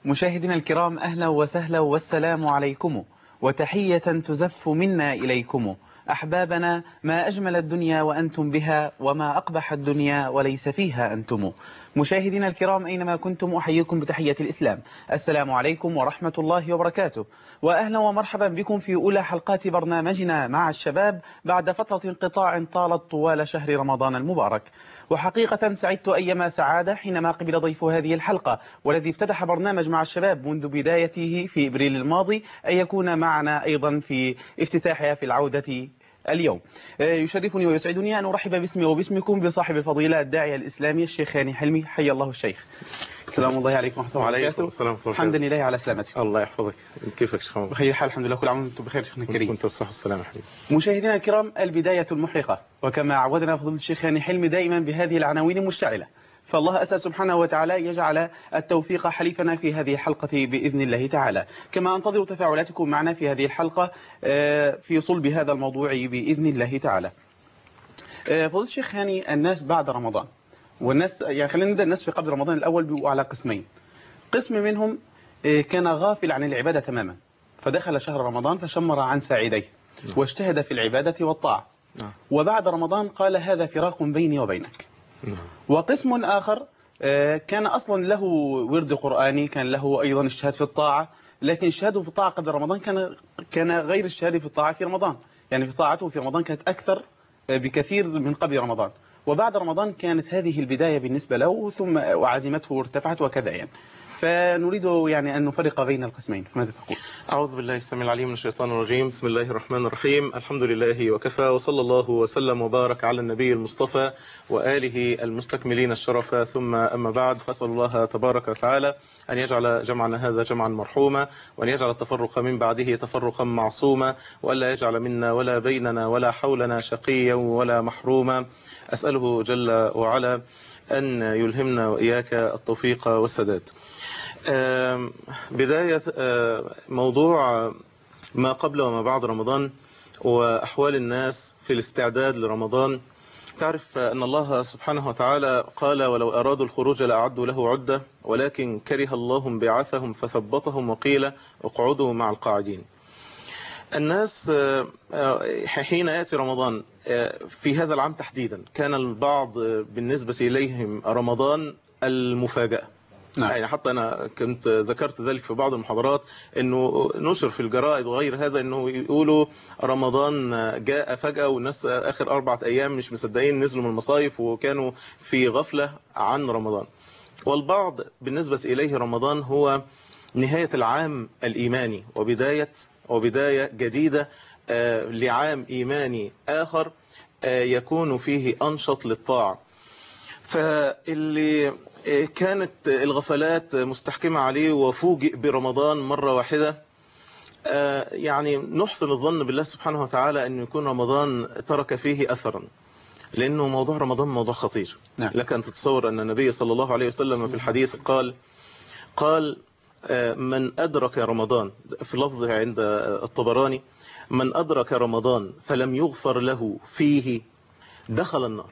مشاهدينا الكرام، أهلا وسهلا والسلام عليكم، وتحية تزف منا إليكم. أحبابنا، ما أجمل الدنيا وأنتم بها، وما أقبح الدنيا وليس فيها أنتم. مشاهدينا الكرام أينما كنتم، أحييكم بتحية الإسلام. السلام عليكم ورحمة الله وبركاته، وأهلا ومرحبا بكم في أولى حلقات برنامجنا مع الشباب بعد فترة انقطاع طالت طوال شهر رمضان المبارك. وحقيقة سعدت أيما سعادة حينما قبل ضيف هذه الحلقة والذي افتتح برنامج مع الشباب منذ بدايته في إبريل الماضي أن يكون معنا أيضا في افتتاحها في العودة اليوم. يشرفني ويسعدني أن أرحب باسمي وباسمكم بصاحب الفضيلة الداعية الإسلامي الشيخ هاني حلمي. حي الله الشيخ. السلام الله عليكم ورحمة الله وبركاته. الحمد لله على سلامتكم. الله يحفظك. كيفك شيخ محمد؟ بخير حال الحمد لله، كل عام وانتم بخير شيخنا الكريم. كنت بصحة والسلامة حبيبي. مشاهدينا الكرام، البداية المحرقة، وكما عودنا فضيلة الشيخ هاني حلمي دائما بهذه العناوين المشتعلة، فالله أسأل سبحانه وتعالى يجعل التوفيق حليفنا في هذه الحلقة بإذن الله تعالى. كما أنتظر تفاعلاتكم معنا في هذه الحلقة في صلب هذا الموضوع بإذن الله تعالى. فضيلة الشيخ هاني، الناس بعد رمضان، والناس يعني خلينا نبدأ، الناس في قبل رمضان الأول بيبقوا على قسمين. قسم منهم كان غافل عن العبادة تماما، فدخل شهر رمضان فشمر عن ساعديه واجتهد في العبادة والطاعة، وبعد رمضان قال هذا فراق بيني وبينك. وقسم آخر كان أصلا له ورد قرآني، كان له أيضا اجتهاد في الطاعة، لكن اجتهاده في الطاعة قبل رمضان كان غير اجتهاده في الطاعة في رمضان، يعني في طاعته في رمضان كانت أكثر بكثير من قبل رمضان، وبعد رمضان كانت هذه البداية بالنسبة له، ثم وعزيمته ارتفعت وكذا يعني. فنريد يعني أن نفرق بين القسمين، فماذا تقول؟ أعوذ بالله السميع العليم من الشيطان الرجيم. بسم الله الرحمن الرحيم. الحمد لله وكفى، وصلى الله وسلم وبارك على النبي المصطفى وآله المستكملين الشرف، ثم أما بعد، فأسأل الله تبارك وتعالى أن يجعل جمعنا هذا جمعا مرحوما، وأن يجعل التفرق من بعده تفرقا معصوما، وألا يجعل منا ولا بيننا ولا حولنا شقيا ولا محروما. أسأله جل وعلا أن يلهمنا وإياك التوفيق والسداد. بداية موضوع ما قبل وما بعد رمضان وأحوال الناس في الاستعداد لرمضان. تعرف أن الله سبحانه وتعالى قال: ولو أرادوا الخروج لأعدوا له عدة ولكن كره الله انبعاثهم فثبطهم وقيل اقعدوا مع القاعدين. الناس حين يأتي رمضان في هذا العام تحديدا كان البعض بالنسبة إليهم رمضان المفاجأة. يعني حتى أنا كنت ذكرت ذلك في بعض المحاضرات، أنه نشر في الجرائد وغير هذا أنه يقولوا رمضان جاء فجأة، والناس آخر 4 أيام مش مصدقين نزلوا من المصايف وكانوا في غفلة عن رمضان. والبعض بالنسبة إليه رمضان هو نهاية العام الإيماني وبداية جديدة لعام إيماني آخر يكون فيه أنشط للطاعة. فاللي كانت الغفلات مستحكمة عليه وفوجئ برمضان مرة واحدة، يعني نحسن الظن بالله سبحانه وتعالى أن يكون رمضان ترك فيه أثرا، لأنه موضوع رمضان موضوع خطير. لك أن تتصور أن النبي صلى الله عليه وسلم في الحديث قال من أدرك رمضان، في لفظ عند الطبراني: من أدرك رمضان فلم يغفر له فيه دخل النار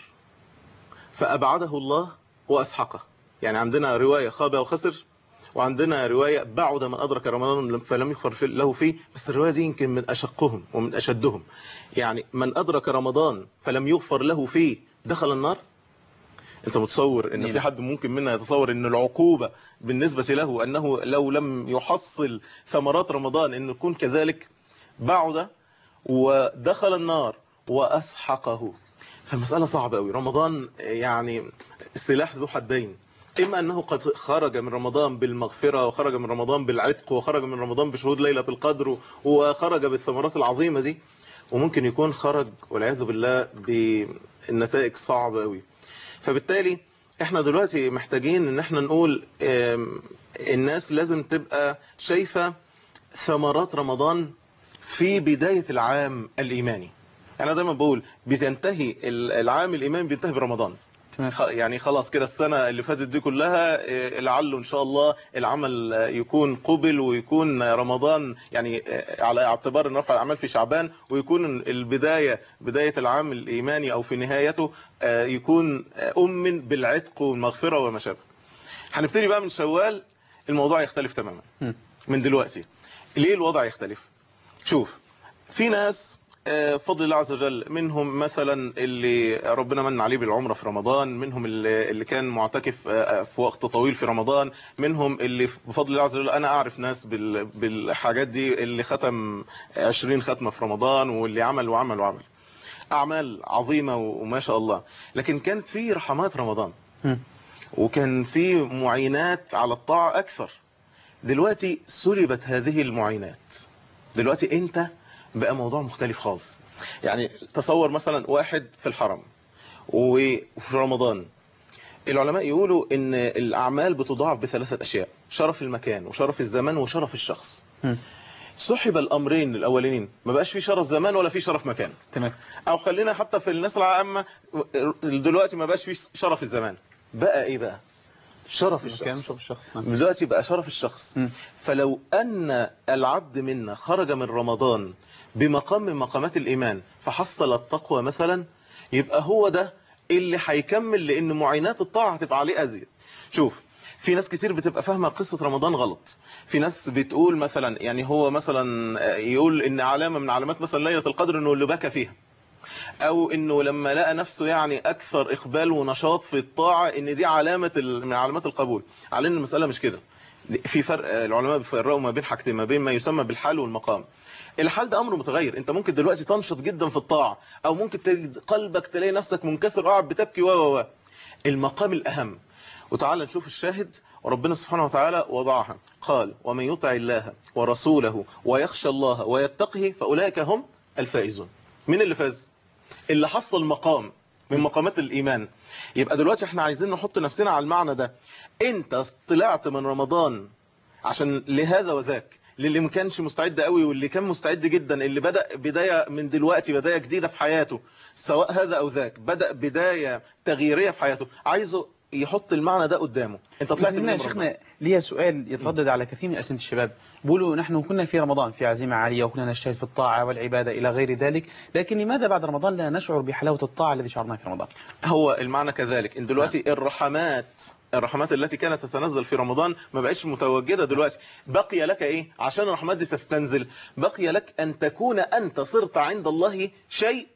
فأبعده الله وأسحقه. يعني عندنا رواية خاب وخسر، وعندنا رواية بعد من أدرك رمضان فلم يغفر له فيه، بس الرواية دي يمكن من أشقهم ومن أشدهم. يعني من أدرك رمضان فلم يغفر له فيه دخل النار. أنت متصور أن في حد ممكن منا يتصور أن العقوبة بالنسبة له أنه لو لم يحصل ثمرات رمضان أنه يكون كذلك؟ بعد ودخل النار وأسحقه. فالمسألة صعبة قوي. رمضان يعني السلاح ذو حدين، إما أنه قد خرج من رمضان بالمغفرة، وخرج من رمضان بالعتق، وخرج من رمضان بشهود ليلة القدر، وخرج بالثمرات العظيمة دي، وممكن يكون خرج والعياذ بالله بالنتائج صعبة قوي. فبالتالي احنا دلوقتي محتاجين ان احنا نقول الناس لازم تبقى شايفة ثمرات رمضان في بداية العام الإيماني. أنا دايما بقول بتنتهي العام الإيماني بينتهي برمضان. يعني خلاص كده السنة اللي فاتت دي كلها لعله إن شاء الله العمل يكون قبل، ويكون رمضان يعني على اعتبار ان رفع الأعمال في شعبان، ويكون بداية العام الإيماني أو في نهايته يكون بالعتق والمغفرة وما شابه. هنبتدي بقى من شوال الموضوع يختلف تماما من دلوقتي. ليه الوضع يختلف؟ شوف، في ناس بفضل الله عز وجل، منهم مثلا اللي ربنا من عليه بالعمرة في رمضان، منهم اللي كان معتكف في وقت طويل في رمضان، منهم اللي بفضل الله عز وجل أنا أعرف ناس بالحاجات دي اللي ختم 20 ختمة في رمضان، واللي عمل وعمل وعمل أعمال عظيمة وما شاء الله. لكن كانت في رحمات رمضان وكان في معينات على الطاعة أكثر. دلوقتي سلبت هذه المعينات. دلوقتي أنت بقى موضوع مختلف خالص. يعني تصور مثلا واحد في الحرم وفي رمضان، العلماء يقولوا ان الأعمال بتضاعف بثلاثة أشياء: شرف المكان وشرف الزمان وشرف الشخص. سحب الأمرين الأولين، ما بقاش في شرف زمان ولا في شرف مكان. تمام. أو خلينا حتى في الناس العامة، دلوقتي ما بقاش في شرف الزمان، بقى إيه بقى؟ شرف الشخص. دلوقتي بقى شرف الشخص. فلو أن العبد منا خرج من رمضان بمقام من مقامات الإيمان فحصل التقوى مثلا، يبقى هو ده اللي هيكمل، لأن معينات الطاعة هتبقى عليه أزيد. شوف، في ناس كتير بتبقى فاهمة قصة رمضان غلط. في ناس بتقول مثلا، يعني هو مثلا يقول إن علامة من علامات مثلا ليلة القدر إنه اللي بكى فيها، او انه لما لقى نفسه يعني اكثر اقبال ونشاط في الطاعة ان دي علامة من علامات القبول. على ان المسألة مش كده. في فرق، العلماء بيفرقوا ما بين حاجتين، ما بين ما يسمى بالحال والمقام. الحال ده امر متغير، انت ممكن دلوقتي تنشط جدا في الطاعة، او ممكن تجد قلبك تلاقي نفسك منكسر قاعد بتبكي و المقام الاهم. وتعال نشوف الشاهد، وربنا سبحانه وتعالى وضعها، قال: ومن يطع الله ورسوله ويخشى الله ويتقه فاولئك هم الفائزون. مين اللي فاز؟ اللي حصل مقام من مقامات الإيمان. يبقى دلوقتي احنا عايزين نحط نفسنا على المعنى ده. انت طلعت من رمضان عشان لهذا وذاك، للي ما كانش مستعد قوي واللي كان مستعد جدا، اللي بدأ بداية من دلوقتي، بداية جديدة في حياته، سواء هذا أو ذاك، بدأ بداية تغييرية في حياته، عايزه يحط المعنى ده قدامه. انت طلعت من رمضان. شيخنا ليا سؤال يتردد على كثير من ألسنة الشباب، بيقولوا نحن كنا في رمضان في عزيمة عالية وكنا نجتهد في الطاعة والعبادة إلى غير ذلك، لكن لماذا بعد رمضان لا نشعر بحلاوة الطاعة الذي شعرناها في رمضان؟ هو المعنى كذلك، ان دلوقتي الرحمات التي كانت تتنزل في رمضان ما بقتش متواجدة دلوقتي. بقي لك ايه عشان الرحمات دي تستنزل؟ بقي لك ان تكون انت صرت عند الله شيء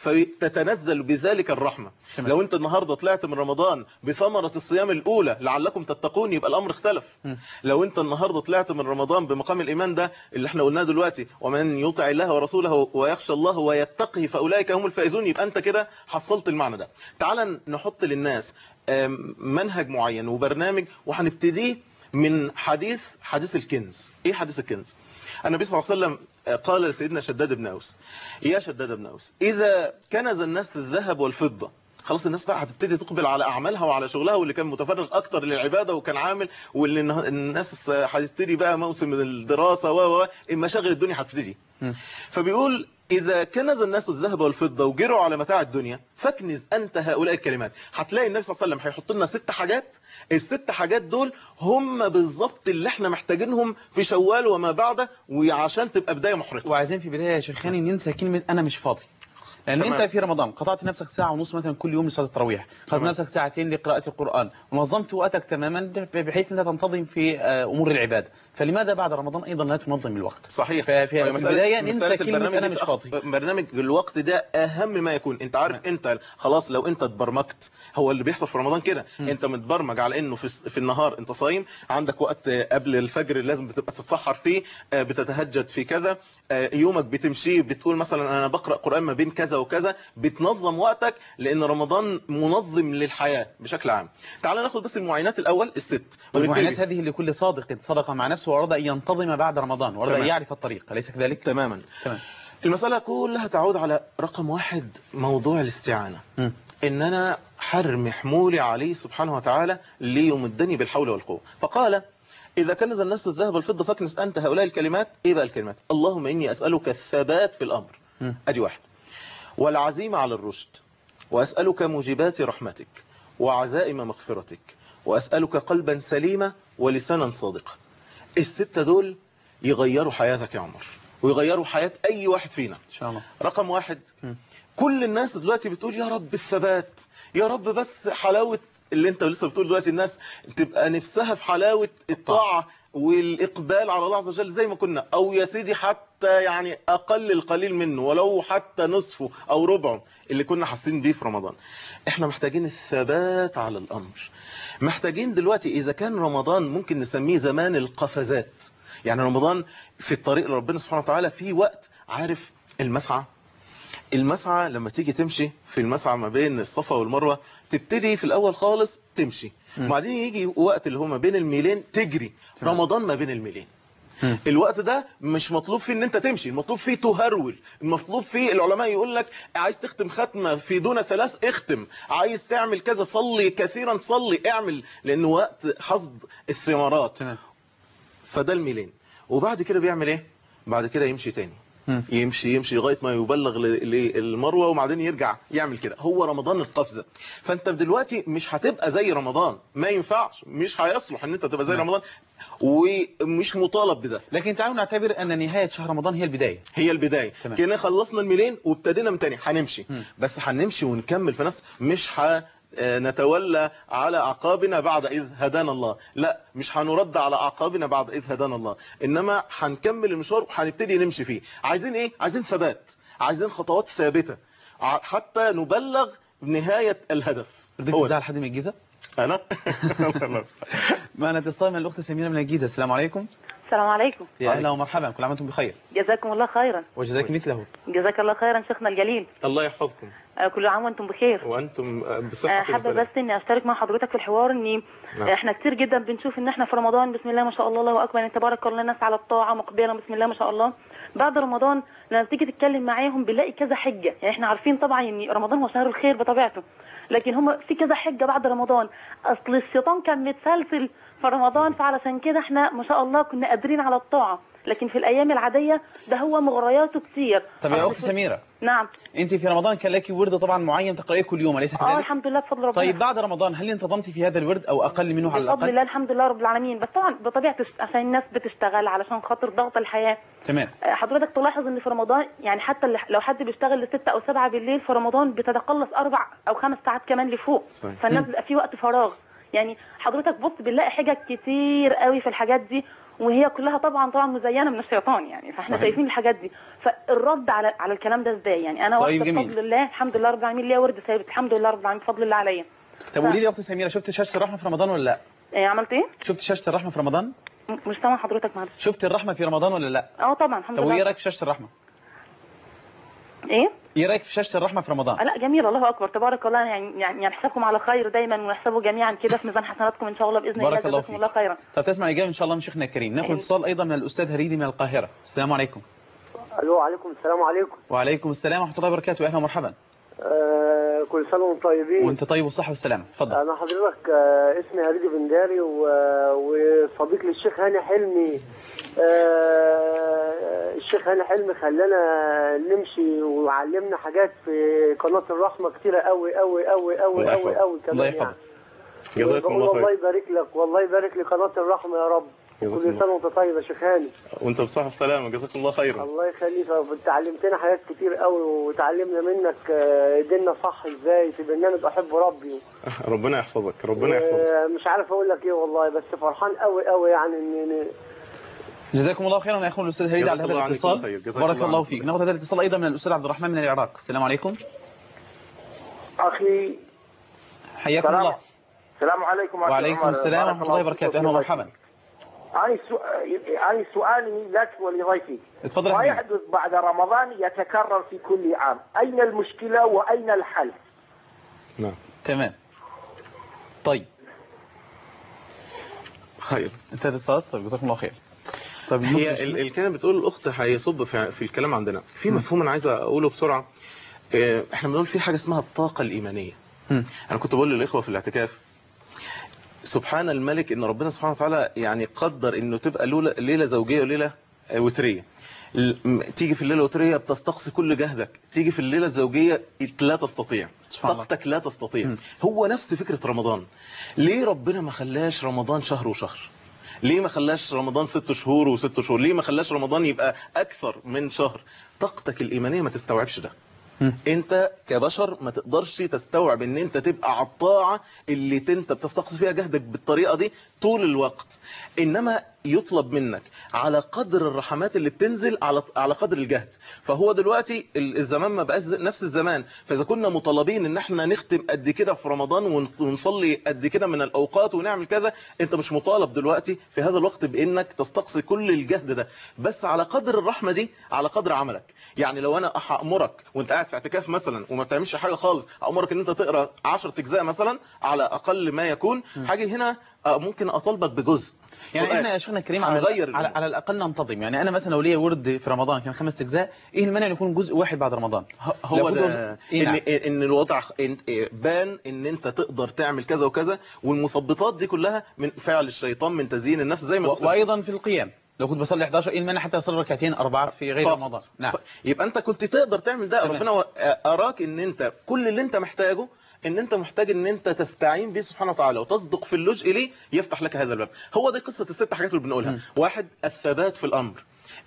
فتتنزل بذلك الرحمة. لو انت النهاردة طلعت من رمضان بثمرة الصيام الأولى لعلكم تتقون، يبقى الأمر اختلف. لو انت النهاردة طلعت من رمضان بمقام الإيمان ده اللي احنا قلناه دلوقتي، ومن يطع الله ورسوله ويخشى الله ويتقه فأولئك هم الفائزون، يبقى انت كده حصلت المعنى ده. تعال نحط للناس منهج معين وبرنامج، وهنبتديه من حديث الكنز. ايه حديث الكنز؟ النبي صلى الله عليه وسلم قال لسيدنا شداد بن أوس: يا شداد بن أوس، إذا كنز الناس الذهب والفضة، خلاص الناس بقى هتبتدي تقبل على أعمالها وعلى شغلها، واللي كان متفرغ أكتر للعبادة وكان عامل، واللي الناس هتبتدي بقى موسم الدراسة مشاغل الدنيا هتبتدي. فبيقول: إذا كنز الناس الذهب والفضة وجروا على متاع الدنيا فاكنز أنت هؤلاء الكلمات. هتلاقي النبي صلى الله عليه وسلم هيحط لنا 6 حاجات، ال6 حاجات دول هم بالظبط اللي احنا محتاجينهم في شوال وما بعده، وعشان تبقى بداية محرقة. وعايزين في بداية يا شيخاني ننسى كلمة أنا مش فاضي، لأن تمام. أنت في رمضان قطعت نفسك ساعة ونص مثلا كل يوم لصلاة التراويح، قطعت نفسك ساعتين لقراءة القرآن، ونظمت وقتك تماما بحيث أنت تنتظم في أمور العبادة، فلماذا بعد رمضان أيضا لا تنظم الوقت؟ صحيح. في البداية ننسى كلمة أنا مش فاضي. برنامج الوقت ده أهم ما يكون. أنت عارف أنت خلاص لو أنت اتبرمجت، هو اللي بيحصل في رمضان كده، أنت متبرمج على إنه في النهار أنت صايم، عندك وقت قبل الفجر لازم بتبقى تتسحر فيه، بتتهجد في كذا، يومك بتمشي بتقول مثلا أنا بقرأ قرآن ما بين كذا وكذا، بتنظم وقتك، لأن رمضان منظم للحياة بشكل عام. تعال ناخد بس المعينات الأول ال6. المعينات هذه لكل صادق صدق مع نفسه وأراد أن ينتظم بعد رمضان وأراد أن يعرف الطريق، أليس كذلك؟ تماما. المسألة كلها تعود على رقم 1، موضوع الاستعانة. إن أنا حرم حمولي عليه سبحانه وتعالى ليمدني بالحول والقوة. فقال: إذا كنز الناس الذهب والفضة فاكنز أنت هؤلاء الكلمات. إيه بقى الكلمات؟ اللهم إني أسألك الثبات في الأمر، أدي 1، والعزيمة على الرشد، وأسألك موجبات رحمتك وعزائم مغفرتك، وأسألك قلبا سليما ولسانا صادقا. ال6 دول يغيروا حياتك يا عمر، ويغيروا حياة أي واحد فينا إن شاء الله. رقم 1، كل الناس دلوقتي بتقول يا رب الثبات، يا رب بس حلاوة اللي انت لسه بتقول دلوقتي الناس تبقى نفسها في حلاوة الطاعة والإقبال على الله عز وجل زي ما كنا، أو يا سيدي حتى يعني أقل القليل منه ولو حتى نصفه أو ربعه اللي كنا حاسين بيه في رمضان. احنا محتاجين الثبات على الأمر. محتاجين دلوقتي إذا كان رمضان ممكن نسميه زمان القفزات، يعني رمضان في الطريق لربنا سبحانه وتعالى في وقت، عارف المسعى لما تيجي تمشي في المسعى ما بين الصفا والمروة، تبتدي في الأول خالص تمشي، وبعدين يجي وقت اللي هو ما بين الميلين تجري. رمضان ما بين الميلين، الوقت ده مش مطلوب فيه ان انت تمشي، المطلوب فيه تهرول، المطلوب فيه العلماء يقول لك عايز تختم ختمة في دون 3 اختم، عايز تعمل كذا صلي كثيرا صلي اعمل، لانه وقت حصد الثمرات. فده الميلين. وبعد كده بيعمل ايه؟ بعد كده يمشي تاني، يمشي لغاية ما يبلغ للمروة، وبعدين يرجع يعمل كده. هو رمضان القفزة. فانت دلوقتي مش هتبقى زي رمضان، ما ينفعش، مش هيصلح ان انت تبقى زي رمضان، ومش مطالب بده. لكن تعالوا نعتبر ان نهاية شهر رمضان هي البداية. هي البداية. كنا خلصنا الميلين وابتدينا من تاني، هنمشي. بس هنمشي ونكمل في نفس، مش نتولى على أعقابنا بعد إذ هدانا الله، لا، مش هنرد على أعقابنا بعد إذ هدانا الله، إنما هنكمل المشوار وهنبتدي نمشي فيه. عايزين إيه؟ عايزين ثبات، عايزين خطوات ثابتة حتى نبلغ نهاية الهدف. ردك تزعل حد من الجيزة؟ أنا؟ معنا اتصال من الأخت سميرة من الجيزة. السلام عليكم. السلام عليكم. يا أهلا ومرحبا، كل عام وأنتم بخير. جزاكم الله خيرا. وجزاك مثله. جزاك الله خيرا شيخنا الجليل. الله يحفظكم. كل عام وانتم بخير. وانتم بصحة حابه بس اني اشترك مع حضرتك في الحوار، اني احنا كتير جدا بنشوف ان احنا في رمضان بسم الله ما شاء الله الله اكبر، تبارك الله، الناس على الطاعه مقبله بسم الله ما شاء الله. بعد رمضان لما تيجي تتكلم معاهم بنلاقي كذا حجه، يعني احنا عارفين طبعا ان رمضان هو شهر الخير بطبيعته، لكن هم في كذا حجه بعد رمضان. اصل الشيطان كان متسلسل في رمضان، فعلشان كده احنا ما شاء الله كنا قادرين على الطاعه، لكن في الايام العاديه ده هو مغرياته كتير. طب يا اخت سميره، نعم، انت في رمضان كان لك ورد طبعا معين تقرأيه كل يوم، اليس كذلك؟ الحمد لله بفضل ربنا. طيب بعد رمضان هل انتظمتي في هذا الورد او اقل منه على الاقل؟ بفضل الله الحمد لله رب العالمين، بس طبعا بطبيعه عشان الناس بتشتغل، علشان خاطر ضغط الحياه. تمام. حضرتك تلاحظ ان في رمضان يعني حتى لو حد بيشتغل ل6 أو 7 بالليل في رمضان بتتقلص 4 أو 5 ساعات كمان لفوق، فالناس بيبقى في وقت فراغ. يعني حضرتك بص بنلاقي حاجات كتير قوي في الحاجات دي، وهي كلها طبعا مزينه من الشيطان يعني، فاحنا شايفين الحاجات دي. فالرد على الكلام ده ازاي؟ يعني انا طيب واحده بفضل الله الحمد لله رب العالمين ليا ورد ثابت الحمد لله رب العالمين بفضل الله عليا. طب قولي لي يا اخت سميره، شفت شاشه الرحمه في رمضان ولا لا؟ عملت ايه؟ شفت شاشه الرحمه في رمضان؟ مش سامع حضرتك معلش. شفت الرحمه في رمضان ولا لا؟ طبعا الحمد لله. طب وايه رايك في شاشه الرحمه؟ ايه رايك في شاشه الرحمه في رمضان؟ لا جميل، الله اكبر تبارك الله، يعني نحسبكم على خير دايما، ونحسبه جميعا كده في ميزان حسناتكم ان شاء الله باذن الله. بارك الله فيك. الله خيرا. طب تسمع اجابه ان شاء الله من شيخنا الكريم. ناخذ اتصال ايضا من الاستاذ هريدي من القاهره. السلام عليكم. الو، وعليكم السلام. عليكم. وعليكم السلام ورحمه الله وبركاته. اهلا ومرحبا. كل سنه وانتم طيبين. وانت طيب والصحه والسلامه. اتفضل. انا حضرتك اسمي هريدي بنداري، وصديق للشيخ هاني حلمي. الشيخ هاني حلمي خلانا نمشي وعلمنا حاجات في قناه الرحمه كتيره قوي قوي قوي قوي قوي قوي كمان. الله يحفظك. جزاكم الله خير. الله يبارك لك، والله يبارك لقناه الرحمه يا رب. كل سنه وانت طيب يا شيخ هاني. وانت بصحة والسلامة، جزاك الله خيرا. الله يخليك، علمتنا حاجات كتير قوي، وتعلمنا منك ديننا صح ازاي في برنامج احب ربي. ربنا يحفظك، ربنا يحفظك. مش عارف اقول لك ايه والله، بس فرحان قوي قوي يعني جزاكم الله خيرا يا اخونا الاستاذ هريدي على هذا الاتصال. بارك الله فيك. ناخذ هذا الاتصال ايضا من الاستاذ عبد الرحمن من العراق. السلام عليكم. اخي حياكم الله. السلام عليكم. وعليكم السلام ورحمه الله وبركاته. اهلا ومرحبا. أنا سؤالي لك ولضيفك. اتفضل. ما يحدث بعد رمضان يتكرر في كل عام، أين المشكلة وأين الحل؟ نعم. تمام. طيب خير. انت اتصلت. طيب جزاكم الله خير. طيب هي الكلمة بتقول الأخت هيصب في الكلام عندنا في مفهوم أنا عايز أقوله بسرعة. احنا بنقول في حاجة اسمها الطاقة الإيمانية. أنا كنت بقول للإخوة في الاعتكاف سبحان الملك إن ربنا سبحانه وتعالى يعني قدر إنه تبقى ليلة زوجية وليلة وترية. تيجي في الليلة الوترية بتستقصي كل جهدك، تيجي في الليلة الزوجية لا تستطيع، طاقتك لا تستطيع. هو نفس فكرة رمضان. ليه ربنا ما خلاش رمضان شهر وشهر؟ ليه ما خلاش رمضان 6 شهور و6 شهور؟ ليه ما خلاش رمضان يبقى أكثر من شهر؟ طاقتك الإيمانية ما تستوعبش ده. انت كبشر ما تقدرش تستوعب ان انت تبقى على الطاعه اللي انت بتستقصي فيها جهدك بالطريقه دي طول الوقت، انما يطلب منك على قدر الرحمات اللي بتنزل على قدر الجهد. فهو دلوقتي الزمان ما بقاش نفس الزمان، فاذا كنا مطالبين ان احنا نختم قد كده في رمضان ونصلي قد كده من الاوقات ونعمل كذا، انت مش مطالب دلوقتي في هذا الوقت بانك تستقصي كل الجهد ده، بس على قدر الرحمه دي على قدر عملك. يعني لو انا هامرك وانت قاعد في اعتكاف مثلا وما بتعملش حاجه خالص، امرك ان انت تقرا 10 اجزاء مثلا على اقل ما يكون، حاجه هنا ممكن اطالبك بجزء. يعني احنا يا شيخنا الكريم على الاقل ننتظم. يعني انا مثلا لو ليا ورد في رمضان كان 5 اجزاء، ايه المانع ان يكون جزء واحد بعد رمضان؟ هو ده ان الوضع بان ان انت تقدر تعمل كذا وكذا، والمثبطات دي كلها من فعل الشيطان من تزيين النفس زي ما وايضا في القيام لو كنت بصلي 11 ايه المانع حتى اصلي ركعتين 4 في غير رمضان؟ نعم. يبقى انت كنت تقدر تعمل ده. ربنا اراك ان انت كل اللي انت محتاجه ان انت محتاج ان انت تستعين به سبحانه وتعالى وتصدق في اللجوء اليه يفتح لك هذا الباب. هو دي قصه ال6 حاجات اللي بنقولها. 1 الثبات في الامر،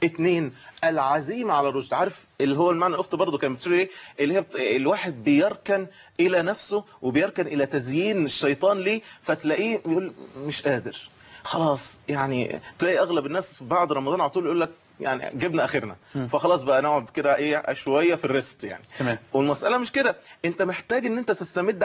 2 العزيمه على الرشد. عارف اللي هو المعنى الاخت برضو كانت بتقول ايه، اللي هي الواحد بيركن الى نفسه وبيركن الى تزيين الشيطان ليه، فتلاقيه يقول مش قادر خلاص. يعني تلاقي اغلب الناس بعد رمضان على طول يقول لك يعني جبنا اخرنا، فخلاص بقى نقعد كده ايه شويه في الريست يعني. تمام. والمساله مش كده، انت محتاج ان انت تستمد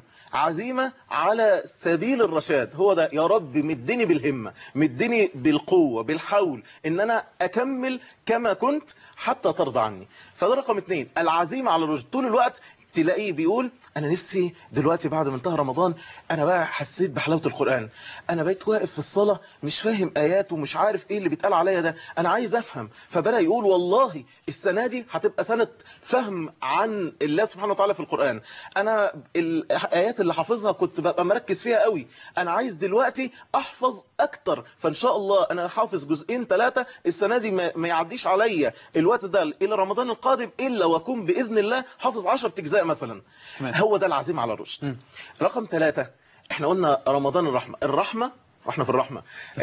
عزيمه على سبيل الرشاد. هو ده، يا رب مدني بالهمه، مدني بالقوه بالحول ان انا اكمل كما كنت حتى ترضى عني. فده رقم 2 العزيمه على الرشد. طول الوقت تلاقيه بيقول انا نفسي دلوقتي بعد ما انتهى رمضان انا بقى حسيت بحلاوه القران، انا بقيت واقف في الصلاه مش فاهم ايات ومش عارف ايه اللي بيتقال عليا ده، انا عايز افهم. فبدا يقول والله السنه دي هتبقى سنه فهم عن الله سبحانه وتعالى في القران، انا الايات اللي حافظها كنت ببقى مركز فيها قوي، انا عايز دلوقتي احفظ اكتر. فان شاء الله انا حافظ 2 3 السنه دي ما يعديش عليا الوقت ده الى رمضان القادم الا واكون باذن الله حافظ 10 اجزاء مثلا. هو ده العزيمه على الرشد. رقم 3 احنا قلنا رمضان الرحمه واحنا في الرحمه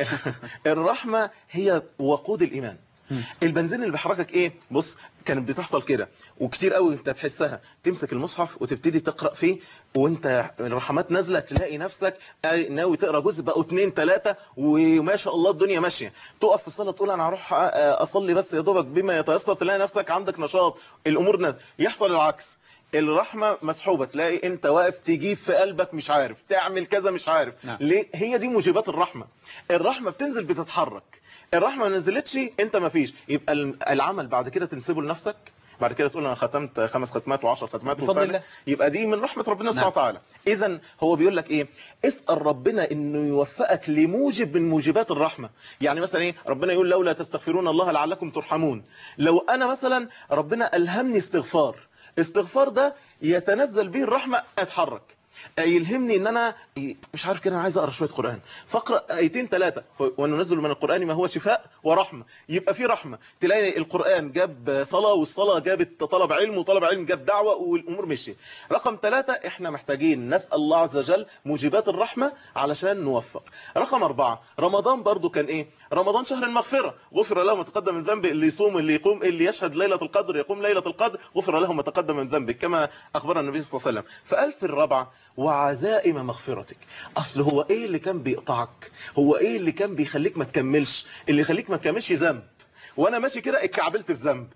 الرحمه هي وقود الايمان. البنزين اللي بيحركك ايه؟ بص كانت بتحصل كده وكتير قوي انت تحسها، تمسك المصحف وتبتدي تقرا فيه وانت الرحمات نازله تلاقي نفسك ناوي تقرا جزء بقوا 2 3 وما شاء الله الدنيا ماشيه، تقف في الصلاه تقول انا هروح اصلي بس يا دوبك بما يتيسر، تلاقي نفسك عندك نشاط، الامور نازله. يحصل العكس، الرحمة مسحوبة، تلاقي انت واقف تجيب في قلبك مش عارف تعمل كذا مش عارف. نعم. ليه؟ هي دي موجبات الرحمة. الرحمة بتنزل بتتحرك، الرحمة ما نزلتش انت ما فيش. يبقى العمل بعد كده تنسبه لنفسك، بعد كده تقول انا ختمت 5 ختمات و10 ختمات بفضل الله، يبقى دي من رحمة ربنا سبحانه وتعالى. اذا هو بيقول لك ايه؟ اسأل ربنا انه يوفقك لموجب من موجبات الرحمة. يعني مثلا ايه؟ ربنا يقول لولا تستغفرون الله لعلكم ترحمون. لو انا مثلا ربنا الهمني استغفار ده يتنزل به الرحمة، اتحرك. يلهمني ان انا مش عارف كده انا عايز اقرا شويه قران، فاقرا 2 3 وننزل من القران ما هو شفاء ورحمه، يبقى في رحمه. تلاقي القران جاب صلاه والصلاه جابت طلب علم وطلب علم جاب دعوه والامور مشي. رقم 3 احنا محتاجين نسال الله عز وجل موجبات الرحمه علشان نوفق. رقم 4 رمضان برضو كان ايه؟ رمضان شهر المغفره، غفر له ما تقدم من ذنبه، اللي يصوم اللي يقوم اللي يشهد ليله القدر يقوم ليله القدر غفر له ما تقدم من ذنبه كما اخبرنا النبي صلى الله عليه وسلم. فقال في الرابعه وعزائم مغفرتك. اصل هو ايه اللي كان بيقطعك؟ هو ايه اللي كان بيخليك ما تكملش؟ اللي يخليك ما تكملش ذنب، وانا ماشي كده اتكعبلت في ذنب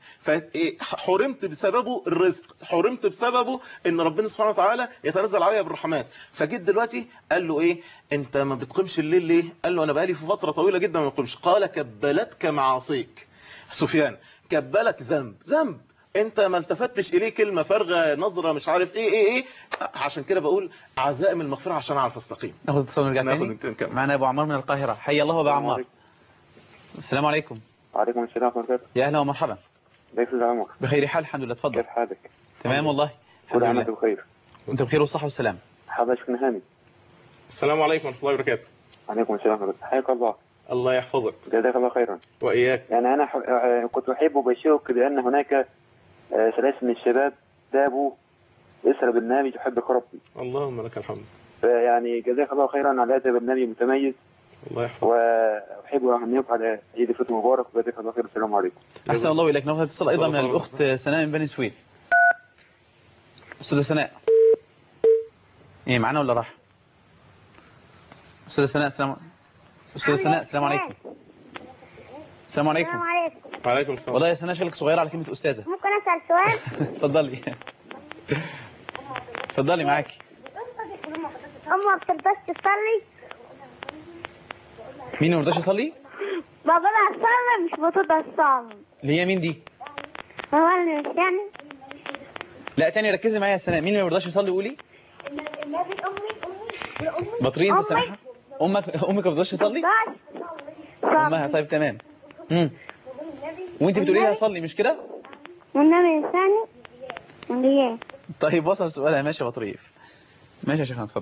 فحرمت بسببه الرزق، حرمت بسببه ان ربنا سبحانه وتعالى يتنزل عليا بالرحمات. فجيت دلوقتي قال له ايه؟ انت ما بتقيمش الليل ليه؟ قال له انا بقالي في فتره طويله جدا ما بقيمش. قال كبلتك معاصيك. سفيان كبلك ذنب انت ما التفتش اليه كلمه فارغه نظره مش عارف ايه. عشان كده بقول عزائم المغفره عشان اعرف استقيم. ناخد اتصال ونرجع تاني. معنا ابو عمار من القاهره. حي الله ابو عمار. السلام عليكم. وعليكم السلام ورحمه الله. يا اهلا ومرحبا. كيف الامور؟ بخير حال الحمد لله. اتفضل. كيف حالك؟ تمام والله الحمد لله. كل بخير. وانت بخير والصحه والسلام. حبايبك هاني. السلام عليكم ورحمه الله وبركاته. وعليكم السلام ورحمه الله. حياك الله. الله يحفظك. جزاك الله خيرا. واياك. يعني انا كنت احب وبشوق بان هناك 3 من الشباب ذهبوا يسرى برنامج يحبك ربي. اللهم لك الحمد. فيعني جزاك الله خيرا على هذا البرنامج المتميز. الله يحفظك. واحب ان اهنيك على عيد الفطر المبارك وجزاك الله خير. السلام عليكم. احسن الله اليك. ناخذ اتصال ايضا من الاخت سناء من بني سويف. أستاذة سناء إيه معنا ولا راح؟ أستاذة سناء السلام السلام عليكم. السلام عليكم. السلام عليكم. وعليكم السلام. والله يا سناء شكلك صغيرة على كلمة أستاذة. ممكن أسأل سؤال؟ اتفضلي. اتفضلي معاكي. أمه ما بترضاش تصلي؟ مين ما رضاش يصلي؟ بابا لها تصلي مش بترضى تصلي. اللي هي مين دي؟ هو اللي مش يعني؟ لا تاني ركزي معايا يا سناء، مين اللي ما رضاش يصلي قولي؟ بطريق انت سامحة؟ امك ما بترضاش تصلي؟ امها طيب تمام. وانت بتقولي لها صلي مش كده؟ والنبي الثاني واللي طيب وصل سؤالها. ماشي يا بطريف. ماشي يا شيخنا اتفضل.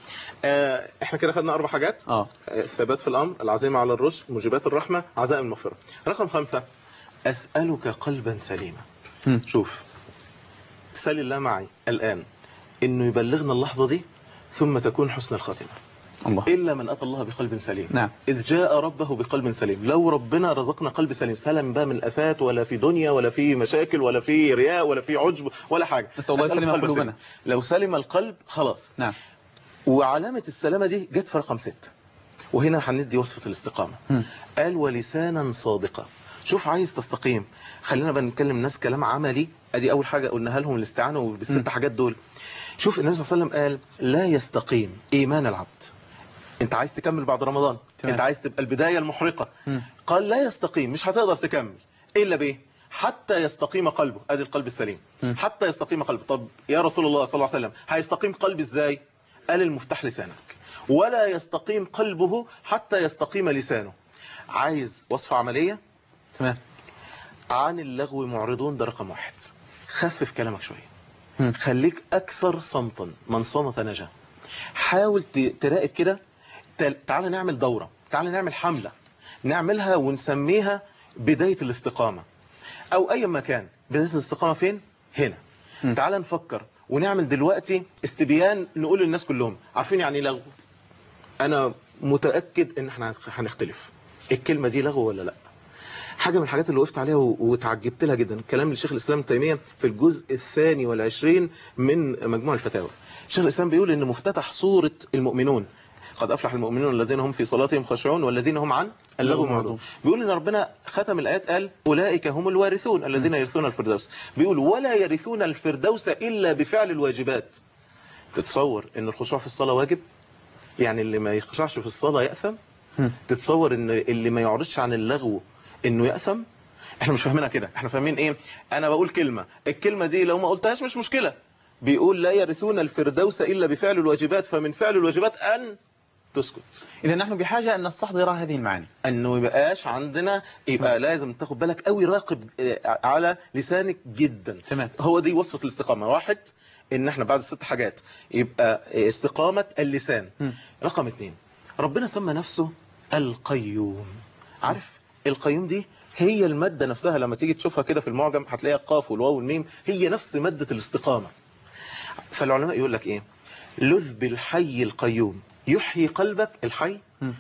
احنا كده خدنا 4 حاجات. الثبات في الامر، العزيمه على الرشد، موجبات الرحمه، عزائم المغفره. رقم 5 اسالك قلبا سليما. شوف سل الله معي الان انه يبلغنا اللحظه دي ثم تكون حسن الخاتمه. الله. إلا من أتى الله بقلب سليم. نعم. إذ جاء ربه بقلب سليم. لو ربنا رزقنا قلب سليم، سلم بقى من آفات ولا في دنيا ولا في مشاكل ولا في رياء ولا في عجب ولا حاجة. نسأل الله يسلم قلوبنا. لو سلم القلب خلاص. نعم. وعلامة السلامة دي جت في رقم 6. وهنا هندي وصفة الاستقامة. قال ولسانا صادقا. شوف عايز تستقيم، خلينا بقى نتكلم ناس كلام عملي. ادي اول حاجة قلناها لهم الاستعانة بالست حاجات دول. شوف النبي صلى الله عليه وسلم قال لا يستقيم إيمان العبد. انت عايز تكمل بعد رمضان، انت عايز تبقى البداية المحرقة. قال لا يستقيم، مش هتقدر تكمل الا بايه؟ حتى يستقيم قلبه. ادي القلب السليم. حتى يستقيم قلبه. طب يا رسول الله صلى الله عليه وسلم هيستقيم قلبي ازاي؟ قال المفتاح لسانك. ولا يستقيم قلبه حتى يستقيم لسانه. عايز وصفة عملية؟ تمام. عن اللغو معرضون، ده رقم 1. خفف كلامك شوية. خليك اكثر صمتا، من صمت نجا. حاول تراقب كده. تعال نعمل دورة، تعال نعمل حملة نعملها ونسميها بداية الاستقامة او اي مكان. بداية الاستقامة فين؟ هنا. تعال نفكر ونعمل دلوقتي استبيان نقول للناس كلهم عارفين يعني لغو؟ انا متأكد ان احنا هنختلف. الكلمة دي لغو ولا لا؟ حاجة من الحاجات اللي وقفت عليها وتعجبت لها جدا كلام الشيخ الإسلام ابن تيمية في الجزء 22 من مجموع الفتاوى. الشيخ الإسلام بيقول ان مفتتح سورة المؤمنون قد أفلح المؤمنون الذين هم في صلاتهم خاشعون والذين هم عن اللغو معرضون. بيقول ان ربنا ختم الآيات قال أولئك هم الوارثون الذين يرثون الفردوس. بيقول ولا يرثون الفردوس إلا بفعل الواجبات. تتصور ان الخشوع في الصلاة واجب؟ يعني اللي ما يخشعش في الصلاة يأثم؟ تتصور ان اللي ما يعرضش عن اللغو انه يأثم؟ احنا مش فاهمينها كده. احنا فاهمين ايه؟ انا بقول كلمة، الكلمة دي لو ما قلتهاش مش مشكلة. بيقول لا يرثون الفردوس إلا بفعل الواجبات، فمن فعل الواجبات أن تسكت. إذا نحن بحاجة أن نستحضر هذه المعاني، أنه يبقاش عندنا، يبقى لازم تاخد بالك قوي، راقب على لسانك جدا. تمام. هو دي وصفة الاستقامة. 1 إن احنا بعد 6 حاجات يبقى استقامة اللسان. رقم 2 ربنا سمى نفسه القيوم. عارف القيوم دي هي المادة نفسها، لما تيجي تشوفها كده في المعجم هتلاقيها القاف والواو والميم هي نفس مادة الاستقامة. فالعلماء يقول لك ايه؟ لذ بالحي القيوم يحيي قلبك الحي